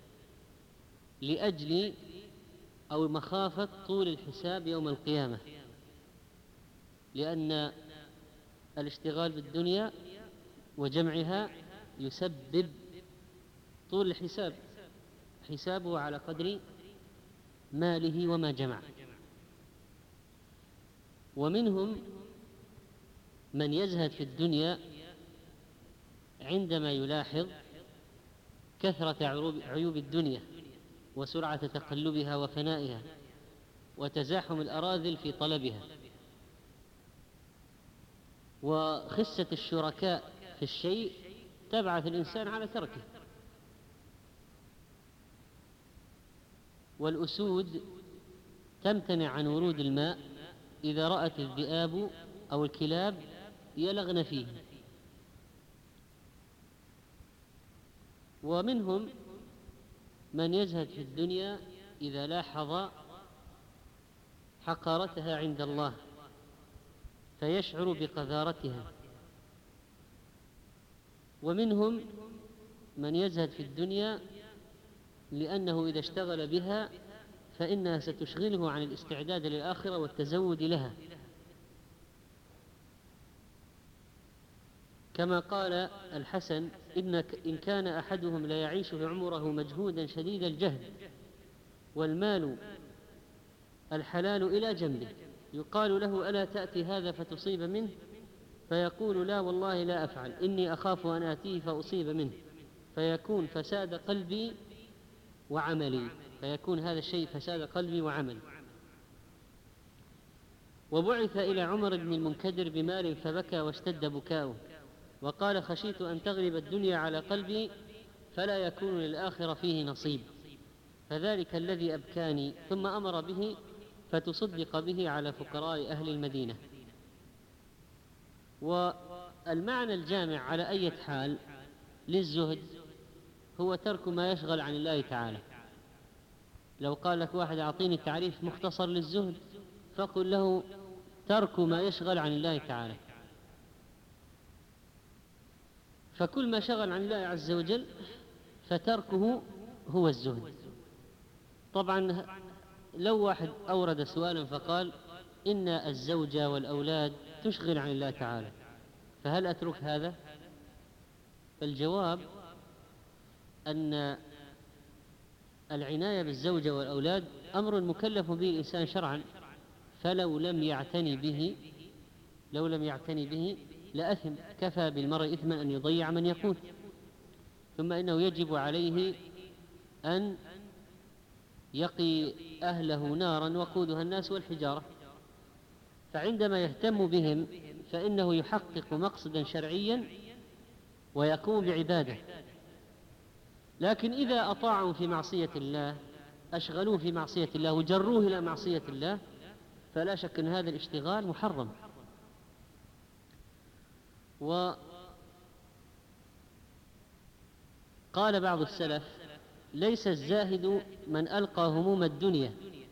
لأجل أو مخافة طول الحساب يوم القيامة، لأن الاشتغال بالدنيا وجمعها يسبب طول الحساب، حسابه على قدر ماله وما جمع. ومنهم من يزهد في الدنيا عندما يلاحظ كثرة عيوب الدنيا وسرعة تقلبها وفنائها وتزاحم الأراذل في طلبها وخسة الشركاء في الشيء تبعث الإنسان على تركه. والأسود تمتنع عن ورود الماء إذا رأت الذئاب أو الكلاب يلغن فيه. ومنهم من يزهد في الدنيا إذا لاحظ حقارتها عند الله فيشعر بقذارتها. ومنهم من يزهد في الدنيا لأنه إذا اشتغل بها فإنها ستشغله عن الاستعداد للآخرة والتزود لها، كما قال الحسن: إن كان أحدهم لا يعيش في عمره مجهودا شديد الجهد والمال الحلال إلى جنبه يقال له: ألا تأتي هذا فتصيب منه؟ فيقول: لا والله لا أفعل، إني أخاف أن آتيه فأصيب منه، فيكون فساد قلبي وعملي، فيكون هذا الشيء فساد قلبي وعملي. وبعث إلى عمر بن المنكدر بمال فبكى واشتد بكاؤه وقال: خشيت أن تغلب الدنيا على قلبي فلا يكون للآخرة فيه نصيب، فذلك الذي أبكاني. ثم أمر به فتصدق به على فقراء أهل المدينة. والمعنى الجامع على أي حال للزهد هو ترك ما يشغل عن الله تعالى. لو قال لك واحد: أعطيني تعريف مختصر للزهد، فقل له: ترك ما يشغل عن الله تعالى. فكل ما شغل عن الله عز وجل فتركه هو الزهد. طبعا لو واحد أورد سؤالا فقال: إن الزوجة والأولاد تشغل عن الله تعالى، فهل أترك هذا؟ فالجواب أن العناية بالزوجة والأولاد أمر مكلف به الإنسان شرعا، فلو لم يعتني به لأثم. كفى بالمرء إثما أن يضيع من يقوت. ثم إنه يجب عليه أن يقي أهله نارا وقودها الناس والحجارة، فعندما يهتم بهم فإنه يحقق مقصدا شرعيا ويقوم بعبادة. لكن إذا أطاعوا في معصية الله، أشغلوه في معصية الله وجروه إلى معصية الله، فلا شك أن هذا الاشتغال محرم. وقال بعض السلف: ليس الزاهد من ألقى هموم الدنيا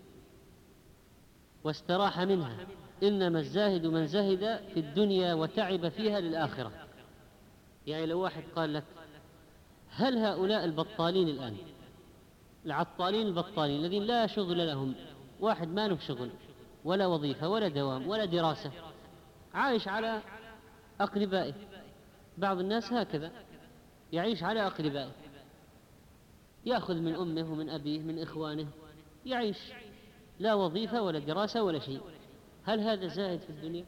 واستراح منها، إنما الزاهد من زهد في الدنيا وتعب فيها للآخرة. يعني لو واحد قال لك: هل هؤلاء البطالين الآن، العطالين البطالين الذين لا شغل لهم، واحد ما له شغل ولا وظيفة ولا دوام ولا دراسة، عايش على أقربائه. بعض الناس هكذا يعيش على أقربائه، يأخذ من أمه ومن أبيه من إخوانه، يعيش لا وظيفة ولا دراسة ولا شيء. هل هذا زاهد في الدنيا؟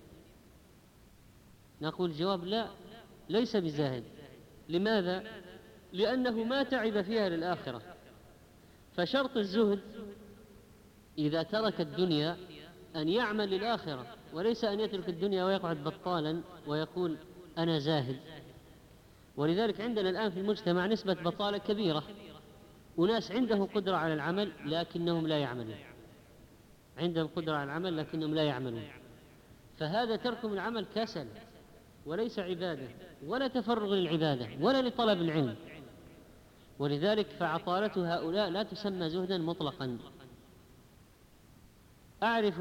نقول الجواب: لا، ليس بزاهد. لماذا؟ لأنه ما تعب فيها للآخرة. فشرط الزهد إذا ترك الدنيا أن يعمل للآخرة، وليس أن يترك الدنيا ويقعد بطالا ويقول أنا زاهد. ولذلك عندنا الآن في المجتمع نسبة بطالة كبيرة، وناس عندهم قدرة على العمل لكنهم لا يعملون، عندهم قدرة على العمل لكنهم لا يعملون. فهذا تركهم العمل كسل وليس عبادة ولا تفرغ للعبادة ولا لطلب العلم. ولذلك فعطالة هؤلاء لا تسمى زهدا مطلقا. أعرف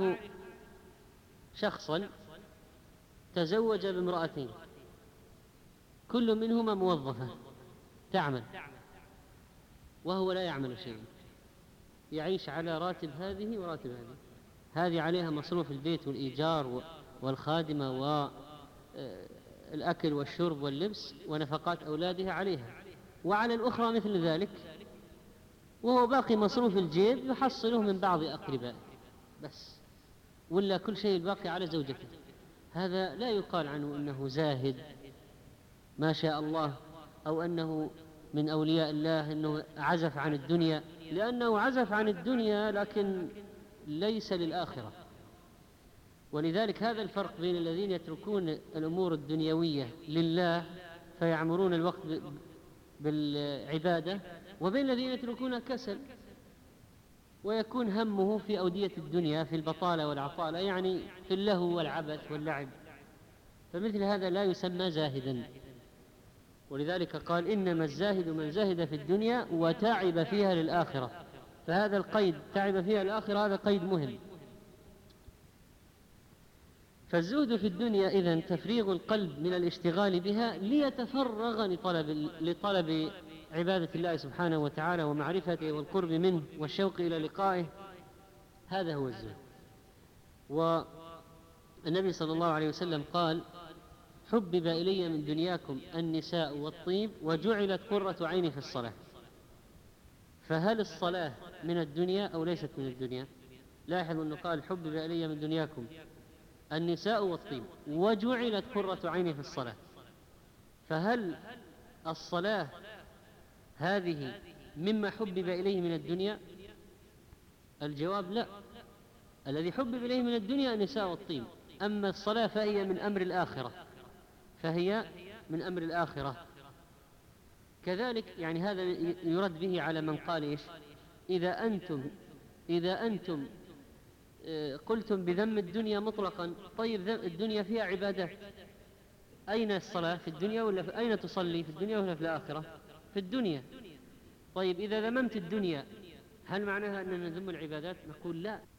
شخصا تزوج بامرأتين، كل منهما موظفة تعمل وهو لا يعمل شيئا، يعيش على راتب هذه وراتب هذه. هذه عليها مصروف البيت والإيجار والخادمة والأكل والشرب واللبس ونفقات أولادها عليها، وعلى الأخرى مثل ذلك، وهو باقي مصروف الجيب يحصله من بعض أقربائه بس. ولا كل شيء الباقي على زوجته، هذا لا يقال عنه أنه زاهد ما شاء الله، أو أنه من أولياء الله، أنه عزف عن الدنيا، لأنه عزف عن الدنيا لكن ليس للآخرة. ولذلك هذا الفرق بين الذين يتركون الأمور الدنيوية لله فيعمرون الوقت بالعبادة، وبين الذين يتركون كسل ويكون همه في أودية الدنيا، في البطالة والعطالة، يعني في اللهو والعبث واللعب، فمثل هذا لا يسمى زاهدا. ولذلك قال إنما الزاهد من زاهد في الدنيا وتعب فيها للآخرة، فهذا القيد تعب فيها للآخرة هذا قيد مهم. فالزهد في الدنيا إذن تفريغ القلب من الاشتغال بها ليتفرغ لطلب عبادة الله سبحانه وتعالى ومعرفته والقرب منه والشوق إلى لقائه، هذا هو الزهد. والنبي صلى الله عليه وسلم قال حبب إلي من دنياكم النساء والطيب وجعلت قرة عيني في الصلاة. فهل الصلاة من الدنيا أو ليست من الدنيا؟ لاحظوا أنه قال حبب إلي من دنياكم النساء والطيب وجعلت قرة عيني في الصلاة، فهل الصلاة هذه مما حبب إليه من الدنيا؟ الجواب لا، الذي حبب إليه من الدنيا النساء والطيب، أما الصلاة فهي من أمر الآخرة، فهي من أمر الآخرة. كذلك يعني هذا يرد به على من قال إيش؟ إذا أنتم قلتم بذم الدنيا مطلقا، طيب الدنيا فيها عبادات، أين الصلاة في الدنيا ولا أين تصلي في الدنيا ولا في الآخرة؟ في الدنيا. طيب إذا ذممت الدنيا هل معناها أننا نذم العبادات؟ نقول لا،